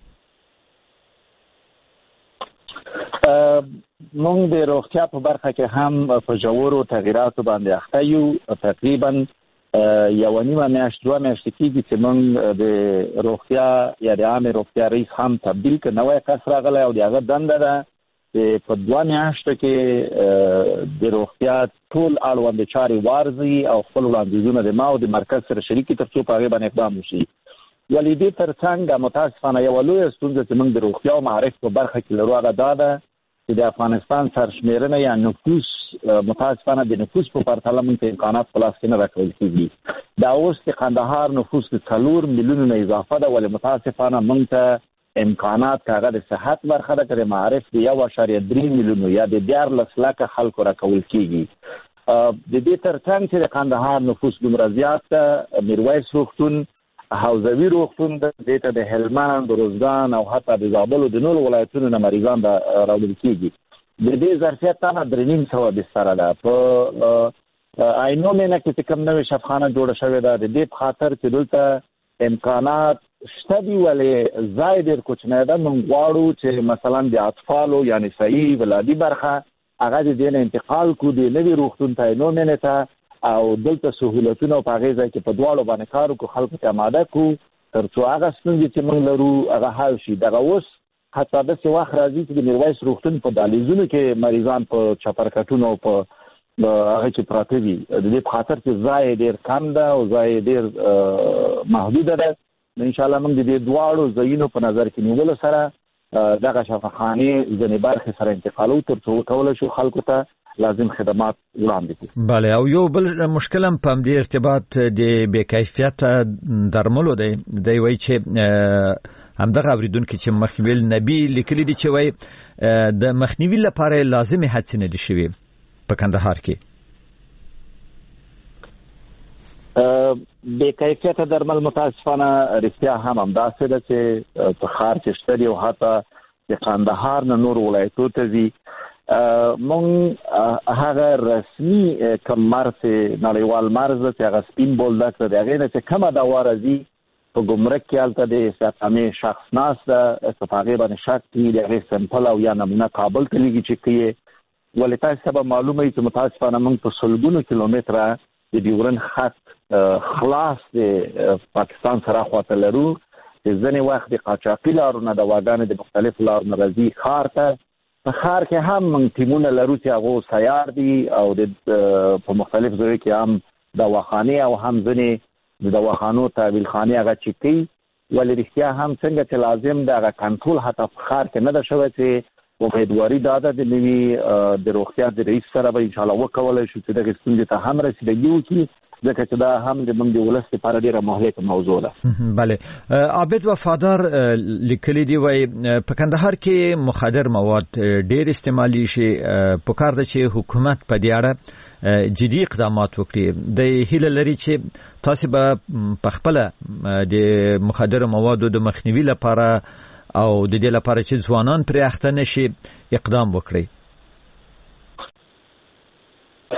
مونږ د روغتیا په برخه کې هم په ژورو تغییراتو باندې اخته یو. تقریبا یو نیمه میاشت دوه میاشتې کېږي چې مونږ د روغتیا یا د عامې روغتیا رئیس هم تبدیل کړ. نوی کس راغلی او د هغه دنده ده چې په دوه میاشتو کې د روغتیا ټول اړوند چارې وارزي او خپل وړاندیزونه د ما او د مرکز سره شریکي تر څو په هغې باندې اقدام وشي. ولې دې تر څنګ متاسفانه یوه لویه ستونزه چې موږ د روغتیا او معرف په برخه کې لرو هغه دا ده چې د افغانستان سرشمېرنه یا نفوس متاسفانه د نفوس په پرتله موږ ته امکانات په لاس کې نه راکول کېږي. دا اوس د کندهار نفوس د څلور میلیونو نه اضافه ده ولې متاسفانه موږ ته امکانات که هغه د صحت برخه ده که د معرف د یو اعشاریه درې میلیونو یا د دیارلس لکه خلکو راکول کېږي. د دې تر څنګ چې د کندهار نفوس دومره زیات ده میرویس روغتون حوزوي روغتون د دې ته د هلمند روزګان او حتی د زابل او د نورو ولایتونو نه مریضان راوړل کېږي. د دې ظرفیت تنه درې نیم سوه بستره ده. په عینو مینه کې چې کوم نوې شفخانه جوړه شوې ده د دې په خاطر چې دلته امکانات شته دي ولې ځای ډېر کوچنی ده. موږ غواړو چې مثلا د اطفالو یعنې صحي ولادي برخه هغه د دې نه انتقال کړو د نوي روغتون ته عینو مینې ته او دلته سهولتونه په هغې ځای کې په دواړو باندې کار وکړو خلکو ته اماده کړو تر څو هغه ستونزې چې موږ لرو هغه حل شي. دغه اوس حتی داسې وخت راځي چې د میرویس روغتون په دهلیزونو کې مریضان په چپرکټونو او په هغه کې پراته دي د دې په خاطر چې ځای ډېر کم ده او ځای ډېر محدوده ده. انشاءالله موږ د دې دواړو ځایونو په نظر کې نیولو سره دغه شفاخانې ځینې برخې سره انتقالو تر څو وکولی شو خلکو ته لازم خدمات وړاندې کړي. بله او یو بل مشکل هم په همدې ارتباط د بې کیفیته درملو دی. دی وایي چې همدغه اورېدونکي چې مخویل نبي لیکلي دي چې وایي د مخنیوي لپاره لازمې هڅې نه دي شوې په کندهار کې. بې کیفیته درمل متاسفانه رښتیا هم همداسې ده چې په ښار کې شته دي او حتی د کندهار نه نور ولایتو ته ځي. مونږ هغه رسمي کوم مرز نړیوال مرز چې هغه سپین بولدک ده د هغې نه چې کومه دوا راځي په ګمرک کې هلته د استعمامې شخص ناست ده چې په هغې باندې شک کړي د هغې سمپل او یا نمونه کابل ته لیږي چې کوي ولې تاسو ته به معلومه وي چې متاسفانه موږ په سلګونو کیلومتره د ډیورن خط خلاص د پاکستان سره خواته لرو چې ځینې وخت د قاچاقي لارو نه دواګانې د مختلفو لارو نه راځي ښار ته. په ښار کې هم موږ ټیمونه لرو چې هغو سیار دي او د په مختلف ځایو کې هم دواخانې او هم ځینې د دواخانو تحویلخانې هغه چک کوي ولې رښتیا هم څنګه چې لازم د هغه کنټرول حتی په ښار کې نه ده شوی چې امیدواري دا ده د نوي د روغتیا د رئیس سره به انشاءالله وکولی شو چې دغې ستونزې ته هم رسیدګي وکړي ځکه چې دا هم د موږ د ولس لپاره ډېره مهلکه موضوع ده. بله عابد وفادار لیکلي دي وایي په کندهار کې مخدر مواد ډېر استعمالي شي پکار ده چې حکومت په دې اړه جدي اقدامات وکړي. د هیله لري چې تاسو به په خپله د مخدر موادو د مخنیوي لپاره او د دې لپاره چې ځوانان پرې اخته نشي اقدام وکړي.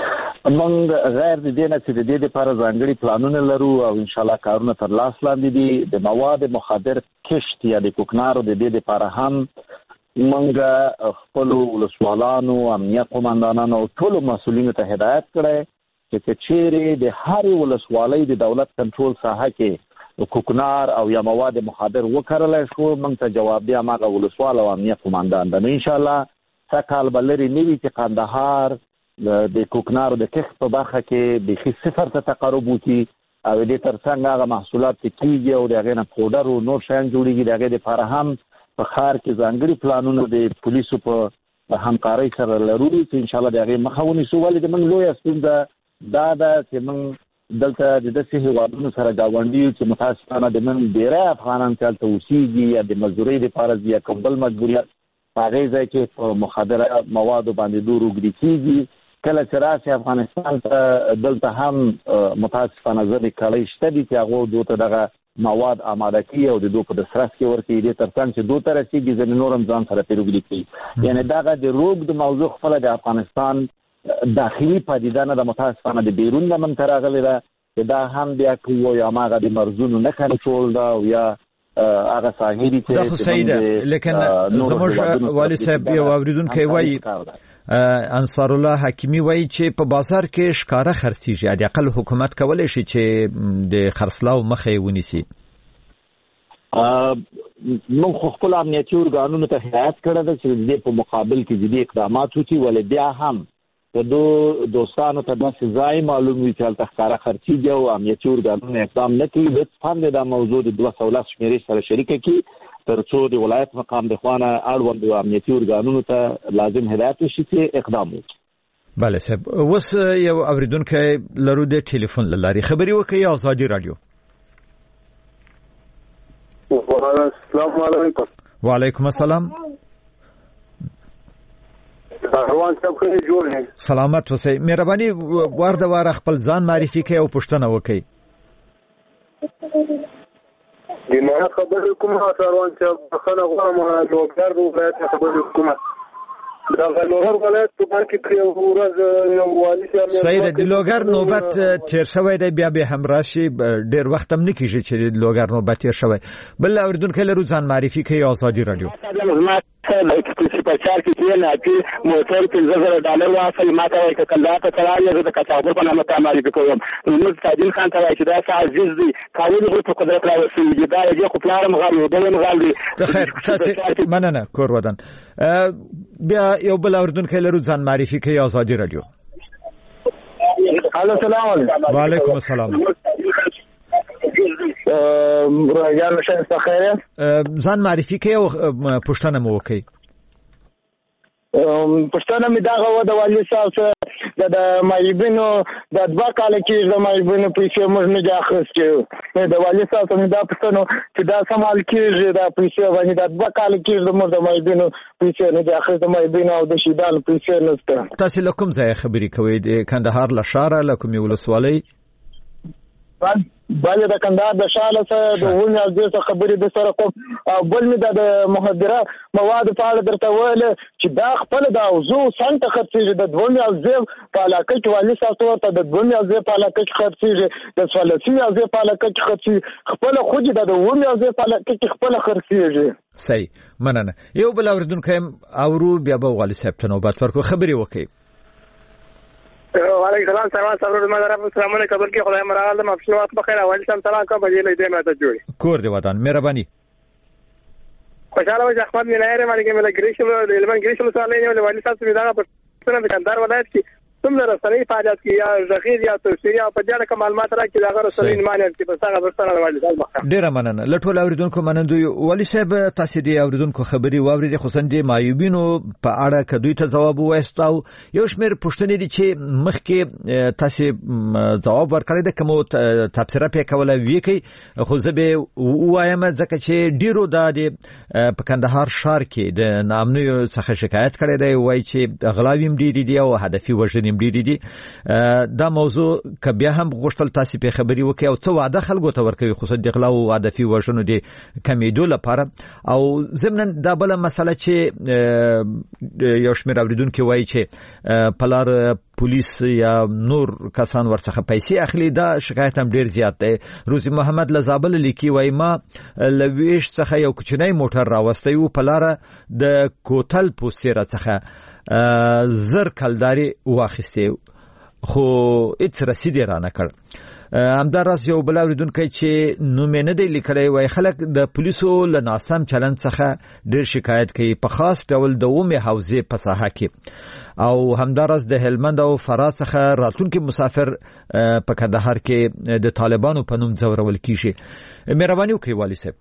موږ غیر د دې نه چې د دې لپاره ځانګړي پلانونه لرو او ان شاء الله کارونه تر لاس لاندې دي. د مواد مخدر کشت یا د کوکنارو د دې لپاره هم موږ خپل ولسوالانو امنیت قومندانانو او ټول مسؤلینو ته هدایت کړی چې چیرې د هر ولسوالۍ د دولت کنټرول ساحه کې کوکنار او یا مواد مخدر وکړل شو موږ ته جواب دی هغه ولسوال او امنیت قومندان د ان شاء الله سکهال بلري نیوي چې قندهار د کوکنارو د کښت په برخه کې د صفر ته تقرب وکړي او د ترڅنګ هغه محصولات چې کیږي او دغه نه پودر او نور شیان جوړیږي دغه لپاره هم په ښار کې ځانګړي پلانونه د پولیسو په همکارۍ سره لرو چې ان شاء الله دغه مخاوني سو ولې د من لوی ستونزه دا دا چې موږ دلته د داسې هیوادونو سره ګاونډي چې متاسفانه د من ډیری افغانان چې هلته اوسېږي یا د مزدورۍ دپاره ځي یا کوم بل مجبوریت په هغې ځای کې په مخدره موادو باندې دور اوږدې کېږي. کله چې راشي افغانستان ته دلته هم متاسفانه ځینې کړۍ شته دي چې هغو دو ته دغه مواد آماده کړي او د دو په دسترس کې ورکړي دې تر څنګ چې دو ته رسېږي ځینې نور هم ځان سره پرې اوږدې کړي. یعنې دغه د روږد موضوع خپله د افغانستان داخلي پدیده نه د متاسفانه د بیرون د من راغلی ده چې دا هم بیا کوو یا هغه د مرزونو نه کنټرول ده او یا هغه ساحې دي چې دا خو صحیح ده. لیکن زموږ والي صاحب یو اورېدونکی وایي انصار الله حکیمي وایي چې په بازار کې ښکاره خرڅېږي حداقل حکومت کولی شي چې د خرڅلاو مخه یې ونیسي. موږ خو خپل امنیتي ارګانونو ته هدایت کړی ده چې د دې په مقابل کې جدي اقدامات وکړي ولې بیا هم د دو دوستانو ته داسې ځای معلوم وي چې هلته ښکاره خرڅېږي او امنیتي ارګانونه اقدام نه کوي. لطفا د دا موضوع د دوه سوه لس شمېرې سره شریکه کړي تر څو د ولایت مقام د خوا نه اړوندو امنیتي ارګانونو ته لازم هدایت وشي چې اقدام وکړي. بله صاحب اوس یو اورېدونکی لرو د ټلیفون له لارې خبرې وکړئ ازادي راډیو. السلام علیکم. وعلیکم السلام. روان صاحب خیر جوړ ہے. سلامت اوسئ. مهرباني وار د واره خپل ځان معرفي کړئ او پوښتنه وکړئ. د ما خبرې کوم روان صاحب خلک غواړم لوګر ولایت خبرې کوم دا لوګر ولایت په باندې کې ورځ یو والی صاحب صحیح د لوګر نوبت تیر شوی دی بیا به هم راشي ډیر وخت هم نه کیږي چې لوګر نوبت تیر شوی. بل اورېدونکی لرو ځان معرفي کړئ ازادي راډیو. په چار کې چې نه چې موټر پنځه زره ډالر واصل ماته وایي چې کله ته تراله زه د کچاغور په نامه تعامل کوم. نو تاجل خان ته وایي چې دا څه عزیز دي کاوی غو په قدرت راوړي دا یو خپلار مغال یو بل مغال دي. خیر تاسو مننه کور ودان. بیا یو بل اورېدونکی لرو ځان معرفي کړئ ازادي راډیو. السلام علیکم. وعلیکم السلام. راجان مشه بخیر. ځان معرفي کړئ او پوښتنه مو وکړئ. پښتنه می دا غو د والي صاحب څخه د مایبینو د دوه کال کې د مایبینو پیسې موږ نه اخیستو د والي صاحب څخه دا پښتنو چې دا سمال کېږي د پیسې باندې د دوه کال کې د موږ د مایبینو پیسې نه اخیستو مایبینو او د شیدال پیسې نشته. تاسو له کوم ځای خبرې کوئ؟ د کندهار له ښاره له کومې ولسوالۍ؟ بله د کندهار د شاله څخه د ونې او دې څخه خبرې د سره کوم او بل مې د مخدره مواد په اړه درته ویل چې دا خپل د اوزو سنت خرڅېږي د دوه مې او زه په علاقه کې والي صاحب ورته د دوه مې او زه په علاقه کې خرڅېږي د څوارلسمې او زه په علاقه کې خرڅېږي خپل خو د دوه مې او زه په علاقه کې خپل خرڅېږي. صحیح مننه. یو بل اورېدونکی اورو بیا به والي صاحب ته نوبت ورکړو خبرې وکړئ. وعلیکم السلام سلام صبر ما درم السلام علیکم قبل کې خدای مراد مفشوات بخیر اول سلام سلام کوم بجې لې دې ماته جوړي کور دی ودان مهرباني. خوشاله وځ احمد مینایر باندې کې مل ګریشم لمن ګریشم سوال نه ولې والي صاحب سمې دا په څنګه کندهار ولایت کې ثم رسنۍ فعالیت کې یا ذخیر یا توسعه یا په ځانه کوم معلومات راکړي دا غره رسنۍ معنی چې په څنګه ورسره والي صاحب ډیر مننه. لټول اوریدونکو منندوی والي صاحب تاسو دې اوریدونکو خبري واوري خصوصا د مایوبینو په اړه کدوې ته جواب وایستاو یو شمېر پوښتنې دي چې مخکې تاسو جواب ورکړی د کوم تفسیر په کوله ویکي خو زه به وایم ځکه چې ډیرو د په کندهار ښار کې د نامنوي څخه شکایت کړی دی وایي چې غلاویم ډیری دي او هدفي وژنې ډیری دي. دا موضوع ک بیا هم غوښتل تاسو په خبري وکي او څه وعده خلکو ته ورکوي خصوصا د غلا او هدفي وژنو دي کمیدو لپاره او ضمن دا بل مسله چې یو شمېر اوریدونکو وایي چې پلار پولیس یا نور کسان ورڅخه پیسې اخلي. دا شکایت هم ډیر زیات دی. روزي محمد لزابل لیکي وای ما لويش څخه یو کوچنی موټر راوستي و په لار د کوتل پوسټر څخه زر کلداري واخیسته خو هیڅ رسید را نه کړ. همداراز یو بل اوریدونکو چې نوم نه دی لیکلی وای خلک د پولیسو له ناسم چلند څخه ډیر شکایت کوي په خاص ډول د اومه حوزې په ساحه کې او همداراز د هلمند او فراه څخه راتلونکي مسافر په کندهار کې د طالبانو په نوم ځورول کیږي. مهرباني وکړئ والي صاحب.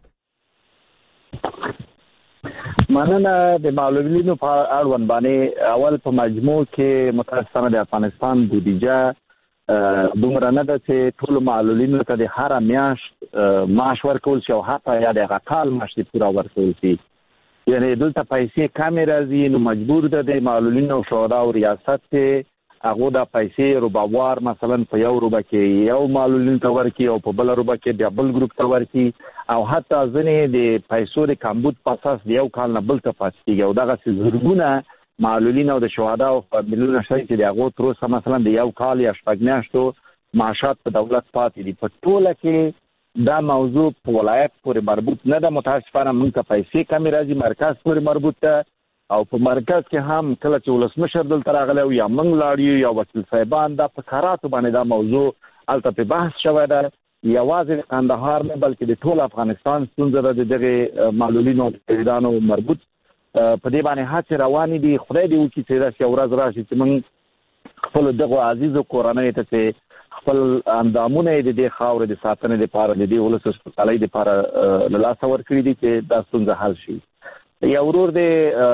مننه. د معلولینو په اړوند باندې اول په مجموع کې متاسفانه د افغانستان بودیجه دومره نه ده چې ټول معلولینو ته د هر میاشت معاش ورکول شي او حتی یا د کال معاش پورا ورکول شي. یعنی دلته پیسې کمې راځي نو مجبور ده د معلولینو شورا او ریاست ته هغه د پیسې روبوار مثلا په یو روبه کې یو معلولین ته ورکي او په بل روبه کې د بل ګروپ ته ورکي او حتی ځنې د پیسو د کمبود په اساس د یو کال نه بل ته پاتېږي او دغه زرګونه معلولین او د شهدا او فامیلونو شي چې دغه تر اوسه مثلا د یو کال یا شپږ میاشتو معاشات په دولت پاتې دي. په ټوله کې دا موضوع په ولایت پورې مربوط نه ده. متاسفانه موږ ته پیسې کمې راځي مرکز پورې مربوط ده او په مرکز کې هم کله چې ولسمشر دلته راغلی یا موږ لاړو یا وکیل صاحبان دا په کاراتو باندې دا موضوع الته په بحث شوی ده. یوازې کندهار نه بلکې د ټول افغانستان ستونزه ده د دغه معلولینو او پیرانو مربوط په دې باندې هڅې روانې دي. خدای دې وکړي چې داسې یو ورځ راشي چې موږ خپل دغه عزیزو کورنۍ ته چې خپل اندامونه د دې خاورې د ساتنې لپاره د دې ولس هسپتالۍ لپاره له لاسه ورکړي دي چې دا ستونزه حل شي. یو ورور د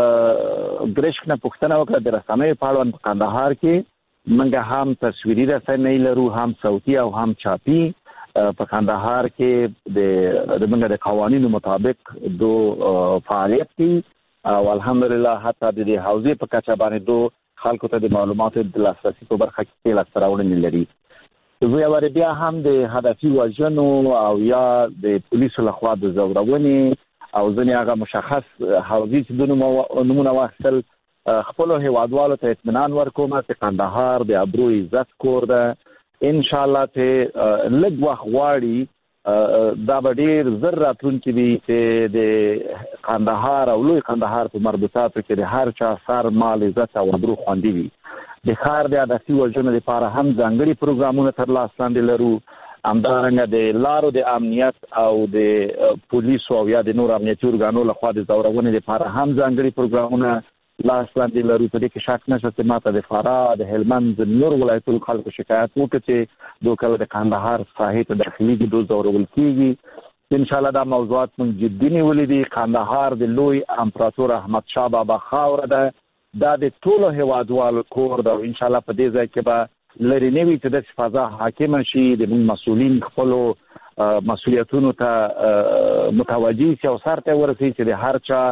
ګرشک نه پوښتنه وکړه د رسنیو په اړوند په کندهار کې موږ هم تصویري رسنۍ لرو هم صوتي او هم چاپي. په کندهار کې د موږ د قوانینو مطابق دو فعالیت کوي او الحمدلله حتی د دې حوزې په کچه باندې دو خلکو ته د معلوماتو د لاسرسي په برخه کې لاسته راوړنې لري. زه یو بیا هم د هدفي وژنو او یا د پولیسو لخوا د ځورونې او ځینې هغه مشخص حوزې چې د نمونه واخیستل خپلو هیوادوالو ته اطمینان ورکوم چې کندهار د ابرو عزت کور ده. انشاءالله ته لږ وخت غواړي دا به ډېر زر راتلونکي وي چې د کندهار او لوی کندهار په مربوطاتو کې د هر چا سر مال عزت او ابرو خوندي وي. د ښار د هدفي وژنو لپاره هم ځانګړي پروګرامونه تر لاس لاندې لرو. همدارنګه د لارو د امنیت او د پولیسو او یا د نور امنیتي ارګانو لخوا د ځورونې لپاره هم ځانګړي پروګرامونه لاس لاندې لرو. په دې کې شک نشته چې ماته د فراه د هلمند د نور ولایتونو خلکو شکایت وکړي چې دوی کله د کندهار ساحې ته داخلي دي دوی ځورول کېږي. انشاءالله دا موضوعات موږ جدي نیولي دي. کندهار د لوی امپراتور احمد شاه بابا خاوره ده. دا د ټولو هیوادوالو کور ده او انشاءالله په دې ځای کې به لري نه وي چې داسې فضا حاکمه شي د موږ مسؤلین خپلو مسؤلیتونو ته متوجه شي او سر ته ورسي چې د هر چا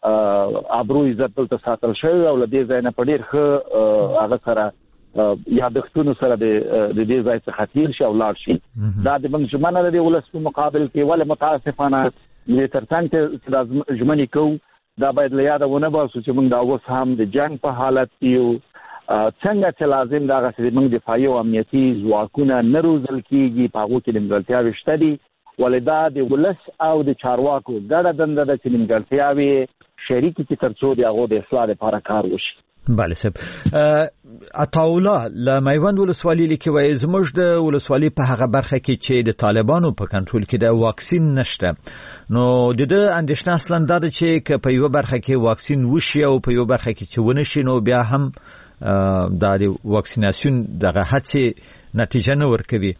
ابرو عزت دلته ساتل شوی او له دې ځای نه په ډېر ښه هغه سره یادښتونو سره د دې ځای څخه تېر شي او لاړ شي. دا د موږ ژمنه ده د ولس په مقابل کې. ولې متاسفانه د ترڅنګ چې دا ژمنې کوو دا باید له یاده ونه باسو چې موږ دا اوس هم د جنګ په حالت کې یو. څنګه چې لازم دغسې موږ دفاعي او امنیتي ځواکونه نه روزل کېږي په هغو کې نیمګړتیاوې شته دي. ولې دا د ولس او د چارواکو ګډه دنده ده چې نیمګړتیاوې شریکې کړي تر څو د هغو د اصلاح لپاره کار وشي. بله صاحب. عطاالله له میوند ولسوالي لیکي وایي زموږ د ولسوالي په هغه برخه کې چې د طالبانو په کنټرول کې د واکسین نشته نو د ده اندېښنه اصلا دا ده چې که په یوه برخه کې واکسین وشي او په یوه برخه کې چې ونه شي نو بیا هم دا د واکسیناسیون دغه هڅې نتیجه نه ورکوي.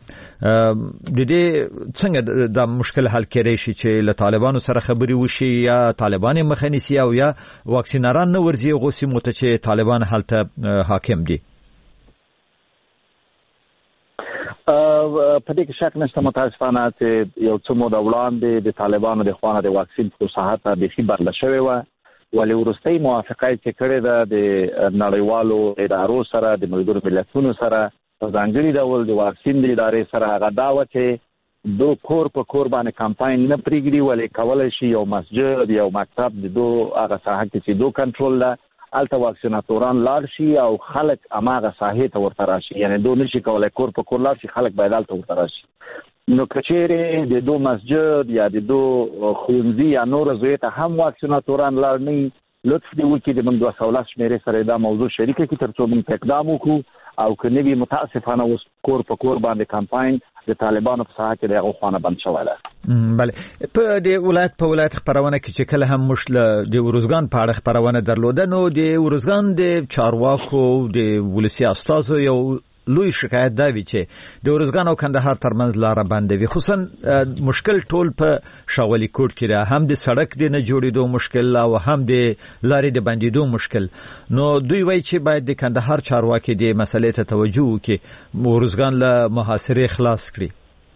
د دې څنګه دا مشکل حل کېدای شي چې له طالبانو سره خبرې وشي یا طالبان یې مخه نیسي او یا واکسینران نه ورځي هغو سیمو ته چې طالبان هلته حاکم دي؟ په دې کې شک نشته متاسفانه چې یو څه موده وړاندې د طالبانو د خوا نه د واکسین پروسه ته بیخي بدله شوې وه. ولې وروستۍ موافقه چې کړې ده د نړیوالو ادارو سره د ملګرو ملتونو سره په ځانګړي ډول د واکسین د ادارې سره هغه دا وه چې دو کور په کور باندې کمپاین نه پرېږدي. ولې کولی شي یو مسجد یو مکتب د دو هغه ساحه کې چې دو کنټرول ده الته واکسیناتوران لاړ شي او خلک اماغه ساحې ته ورته راشي، یعنی دوه نشي کولای کور په کور لاړ شي، خلک باید الته ورته راشي. نو کچېره د دو مسجد یا د دو ښوونځي یا نور ځای ته هم واکسیناتوران لاړ نه، لطف دی وکړي د موږ دوه سوه شمیرې سره دا موضوع شریکه کړي ترڅو موږ اقدام وکړو او که نه وي متاسفانه اوس کور په کور باندې کمپاین د طالبانو په ساحه کې د هغو خوا نه بند شوی ده. بله په د ولایت په ولایت خپرونه کې چې کله هم موږ د ارزګان په اړه خپرونه درلوده، نو د ارزګان د چارواکو د ولسي استازو یو لوی شکایت دا وی چې د ارزګان او کندهار ترمنځ لار بندوي، خصوصا مشکل ټول په شاولي کوټ کې ده، هم د سړک د نه جوړېدو مشکل او هم د لارې د بندیدو مشکل. نو دوی وایي چې باید د کندهار چارواکي د مسلې ته توجه وکړي، ارزګان له محاصرې خلاص کړي.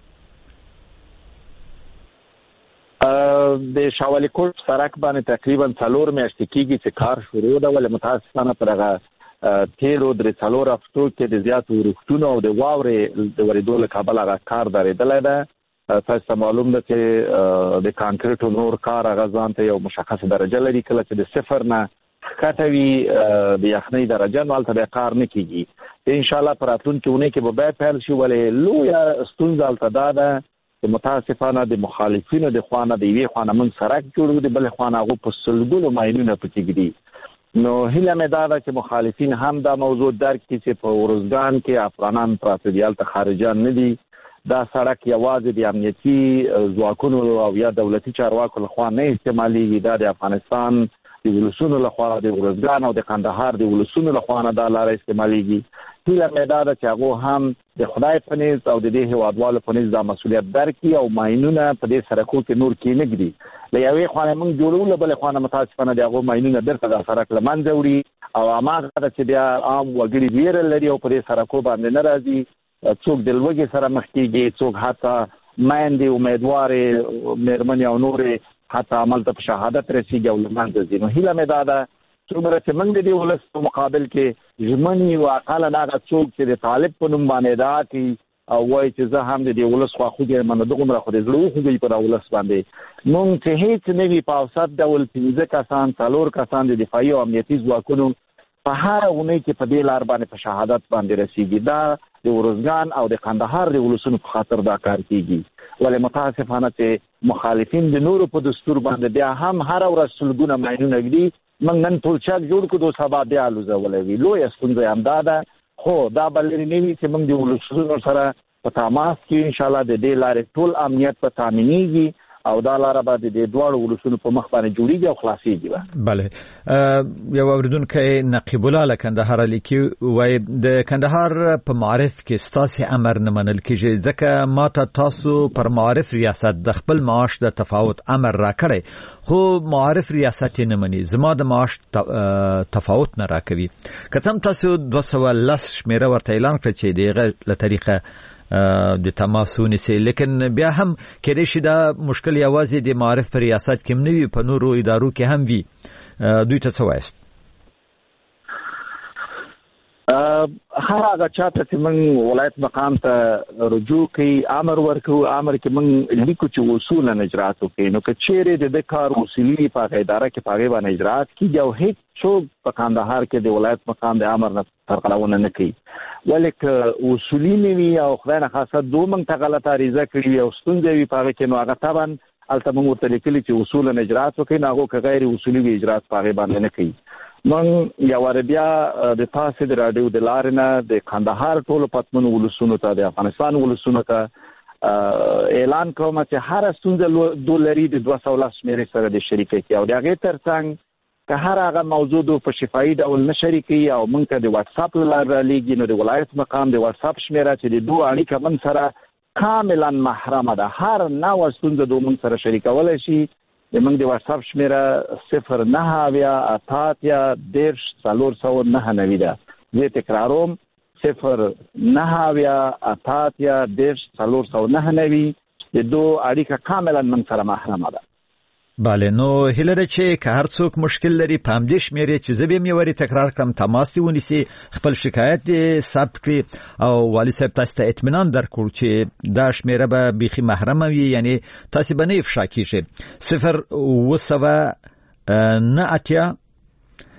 د شاولي کوټ سړک باندې تقریبا څلور میاشتې کېږي چې کار شروع ده، ولې متاسفانه پر هغه تیرو درې څلور هفتو کې د زیاتو ورښتونو او د واورې د ورېدو له کبله هغه کار درېدلی ده. تاسو ته معلوم ده چې د کانکریټو نور کار هغه ځان ته یو مشخصه درجه لري، کله چې د صفر نه ښکته وي د یخنۍ درجه نو هلته بیا کار نه کېږي. انشاءالله په راتلونکې اونۍ کې به بیا پیل شي، ولې لویه ستونزه هلته دا ده چې متاسفانه د مخالفینو د خوا نه د یوې خوا نه موږ سړک جوړو، د بلې خوا نه هغوی په سلګونو ماینونه پکې ږدي. نو هیله مې دا ده چې مخالفین هم دا موضوع درک کړي چې په ارزګان کې افغانان پراته دي، هلته خارجان نه دي. دا سړک یوازې د امنیتي ځواکونو او یا دولتي چارواکو لخوا نه استعمالیږي، دا د افغانستان د ولسونو لخوا د ارزګان او د کندهار د ولسونو لخوا نه دا لاره استعمالیږي. هیله مې دا ده چې هغوی هم د خدای په نیز او د دې هېوادوالو په نیز دا مسؤلیت درک کړي او ماینونه په دې سړکو کې نور کېنږدي. له یوې خوا نه موږ جوړو، له بلې خوا نه متاسفانه د هغو ماینونه بېرته دا سړک له منځه وړي او هماغه ده چې بیا عام وګړي ویره لري او په دې سړکو باندې نه راځي. څوک د لوږې سره مخ کېږي، څوک حتی میندې امیدوارې مېرمنې او نورې حتی هملته په شهادت رسېږي او له منځه ځي. نو هیله مې دا ده څومره چې موږ د دې ولس په مقابل کې ژمن یو، اقلا هغه څوک چې د طالب په نوم باندې ادعا کوي او وایي چې زه هم د دې ولس خواخوږی یم، نو دغومره خو د زړه وخوږئ په دا ولس باندې. موږ چې هېڅ نه وي په اوسط ډول پنځه کسان څلور کسان د دفاعي او امنیتي ځواکونو په هره اونۍ کې په دې لار باندې په شهادت باندې رسېږي. دا د ارزګان او د کندهار د ولسونو په خاطر دا کار کېږي، ولې متاسفانه چې مخالفین د نورو په دستور باندې بیا هم هره ورځ سلګونه ماینونه ږدي. موږ نن ټول چک جوړ کړو، سبا بیا الوځولی وي. لویه ستونزه همدا ده، خو دا به لرې نه وي چې موږ د ولسونو سره په تماس کې انشاءالله د دې لارې ټول امنیت به تامینېږي او دا لاره به د دې دواړو ولسونو په مخ باندې جوړېږي او خلاصېږي به. بله، یو اورېدونکی نقیب الله له کندهاره لیکي، وایي د کندهار په معارف کې ستاسې امر نه منل کېږي، ځکه ما ته تاسو پر معارف ریاست د خپل معاش د تفاوت امر راکړی، خو معارف ریاست یې نه مني، زما د معاش تفاوت نه راکوي. که څه هم تاسو دوه سوه لس شمېره ورته اعلان کړه چې د هغه له طریقه د تماس ونیسي، لیکن بیا هم کېدای شي دا مشکل یوازې د معارف په ریاست کې هم نه وي، په نورو ادارو کې هم وي. دوی ته څه وایست؟ هر هغه چاته چې موږ ولایت مقام ته رجوع کوي، امر ورکوو، امر کې موږ لیکو چې اصولا اجرات وکړي. نو که چیرې د دې کار اصولي په هغه اداره کې په هغې باندې اجرات کېږي او هېڅ څوک په کندهار کې د ولایت مقام د امر نه سرغړونه نه کوي، ولې که اصولي نه وي او خدای نخواسته دو موږ ته غلطه عریضه کړي وي او ستونزه وي په هغه کې، نو هغه طبعا هلته موږ ورته لیکلي چې اصولا اجرات وکړي، نو هغو که غیر اصولي وي اجرات په هغې باندې نه کوي. موږ یو واره بیا د تاسې د راډیو د لارې نه د کندهار ټولو پتمنو ولسونو ته، د افغانستان ولسونو ته اعلان کوم چې هره ستونزه دو لري د دوه سوه لس شمېرې سره د شریکۍ او د هغې تر څنګ که هر هغه موضوع دو په شفاهي ډول نه شریکوي او موږ ته د واتساپ له لارې رالیږي، نو د ولایت مقام د واتساپ شمېره چې د دو اړیکه موږ سره کاملا محرمه ده، هر نوع ستونزه دو موږ سره شریکولی شي. زموږ د واتساپ شمېره صفر نهه اویا اته اتیا دېرش څلور سوه نهه نوي ده. زه تکراروم، صفر نهه اویا اته اتیا دېرش څلور سوه نهه نوي. د دو اړیکه کاملا موږ سره محرمه ده. بله، نو هیله ده چې که هر څوک مشکل لري په همدې شمېرې چې زه به یې یوارې تکرار کړم، تماس دې ونیسي، خپل شکایت دې ثبت کړي او والي صاحب تاسو ته اطمینان درکړو چې دا شمېره به بیخي محرمه وي، یعنی تاسو به نه افشا کېږي. صفر اوه سوه نه اتیا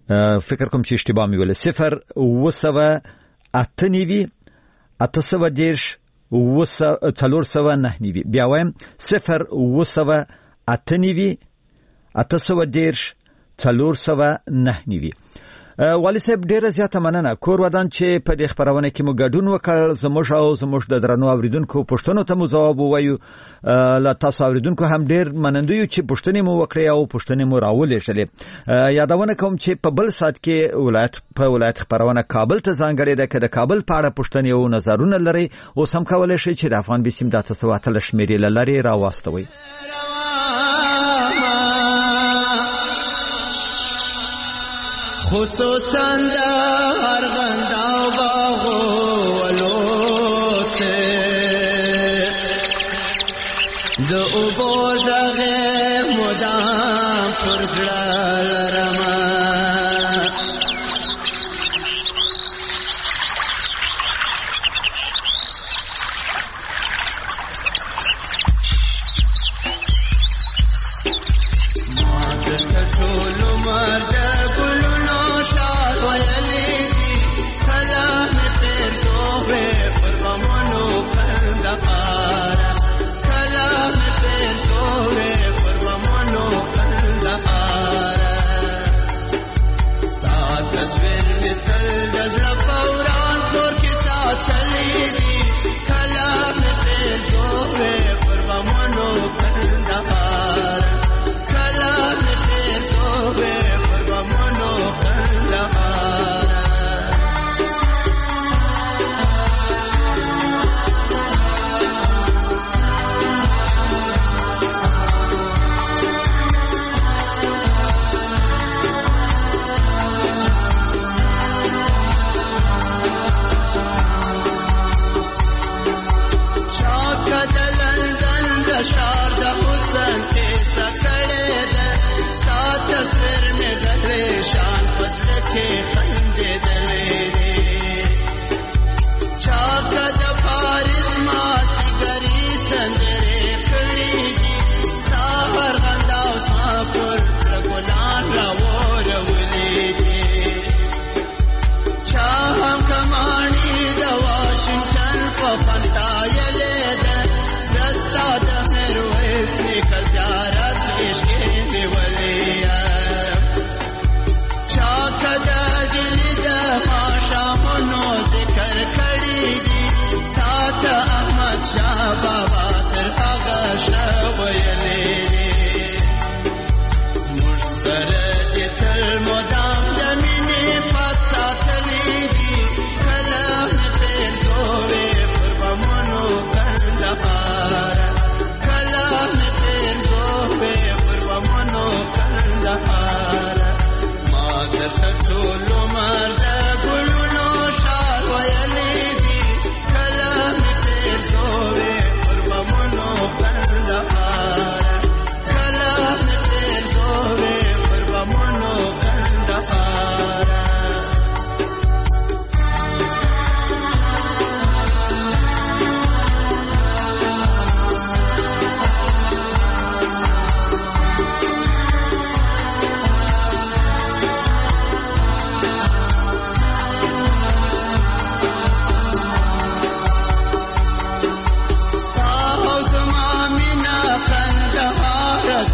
فکر کوم چې اشتباه مې ویل صفر وسوه اته نیوي اته سوه دیرش وسوه څلور سوه نه نیوي بیا وایم صفر وسوه اته نیوي اته سوه دیرش څلور سوه نه نیوي. والي صاحب ډیره زیاته مننه کور ودان چې په دې خبرونه کې مو ګډون وکړ زموږ او زموږ د درنو اوریدونکو پوښتنو ته مو ځواب ووایو. لا تاسو اوریدونکو هم ډیر مننه یو چې پوښتنې مو وکړې او پوښتنې مو راولې شلې. یادونه کوم چې په بل سات کې ولایت په ولایت خبرونه کابل ته ځانګړې ده که د کابل په اړه پوښتنې او نظرونه لري اوس هم کولای شئ چې د افغان بیسیم د تصوات لشمېرې لري راوستوي. خصوصاً در غندا باغو ولوته د اوبو ژغه مدام پر زړه لرمه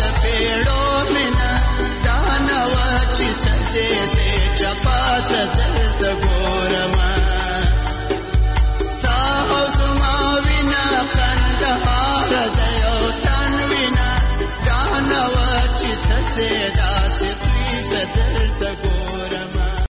Chapata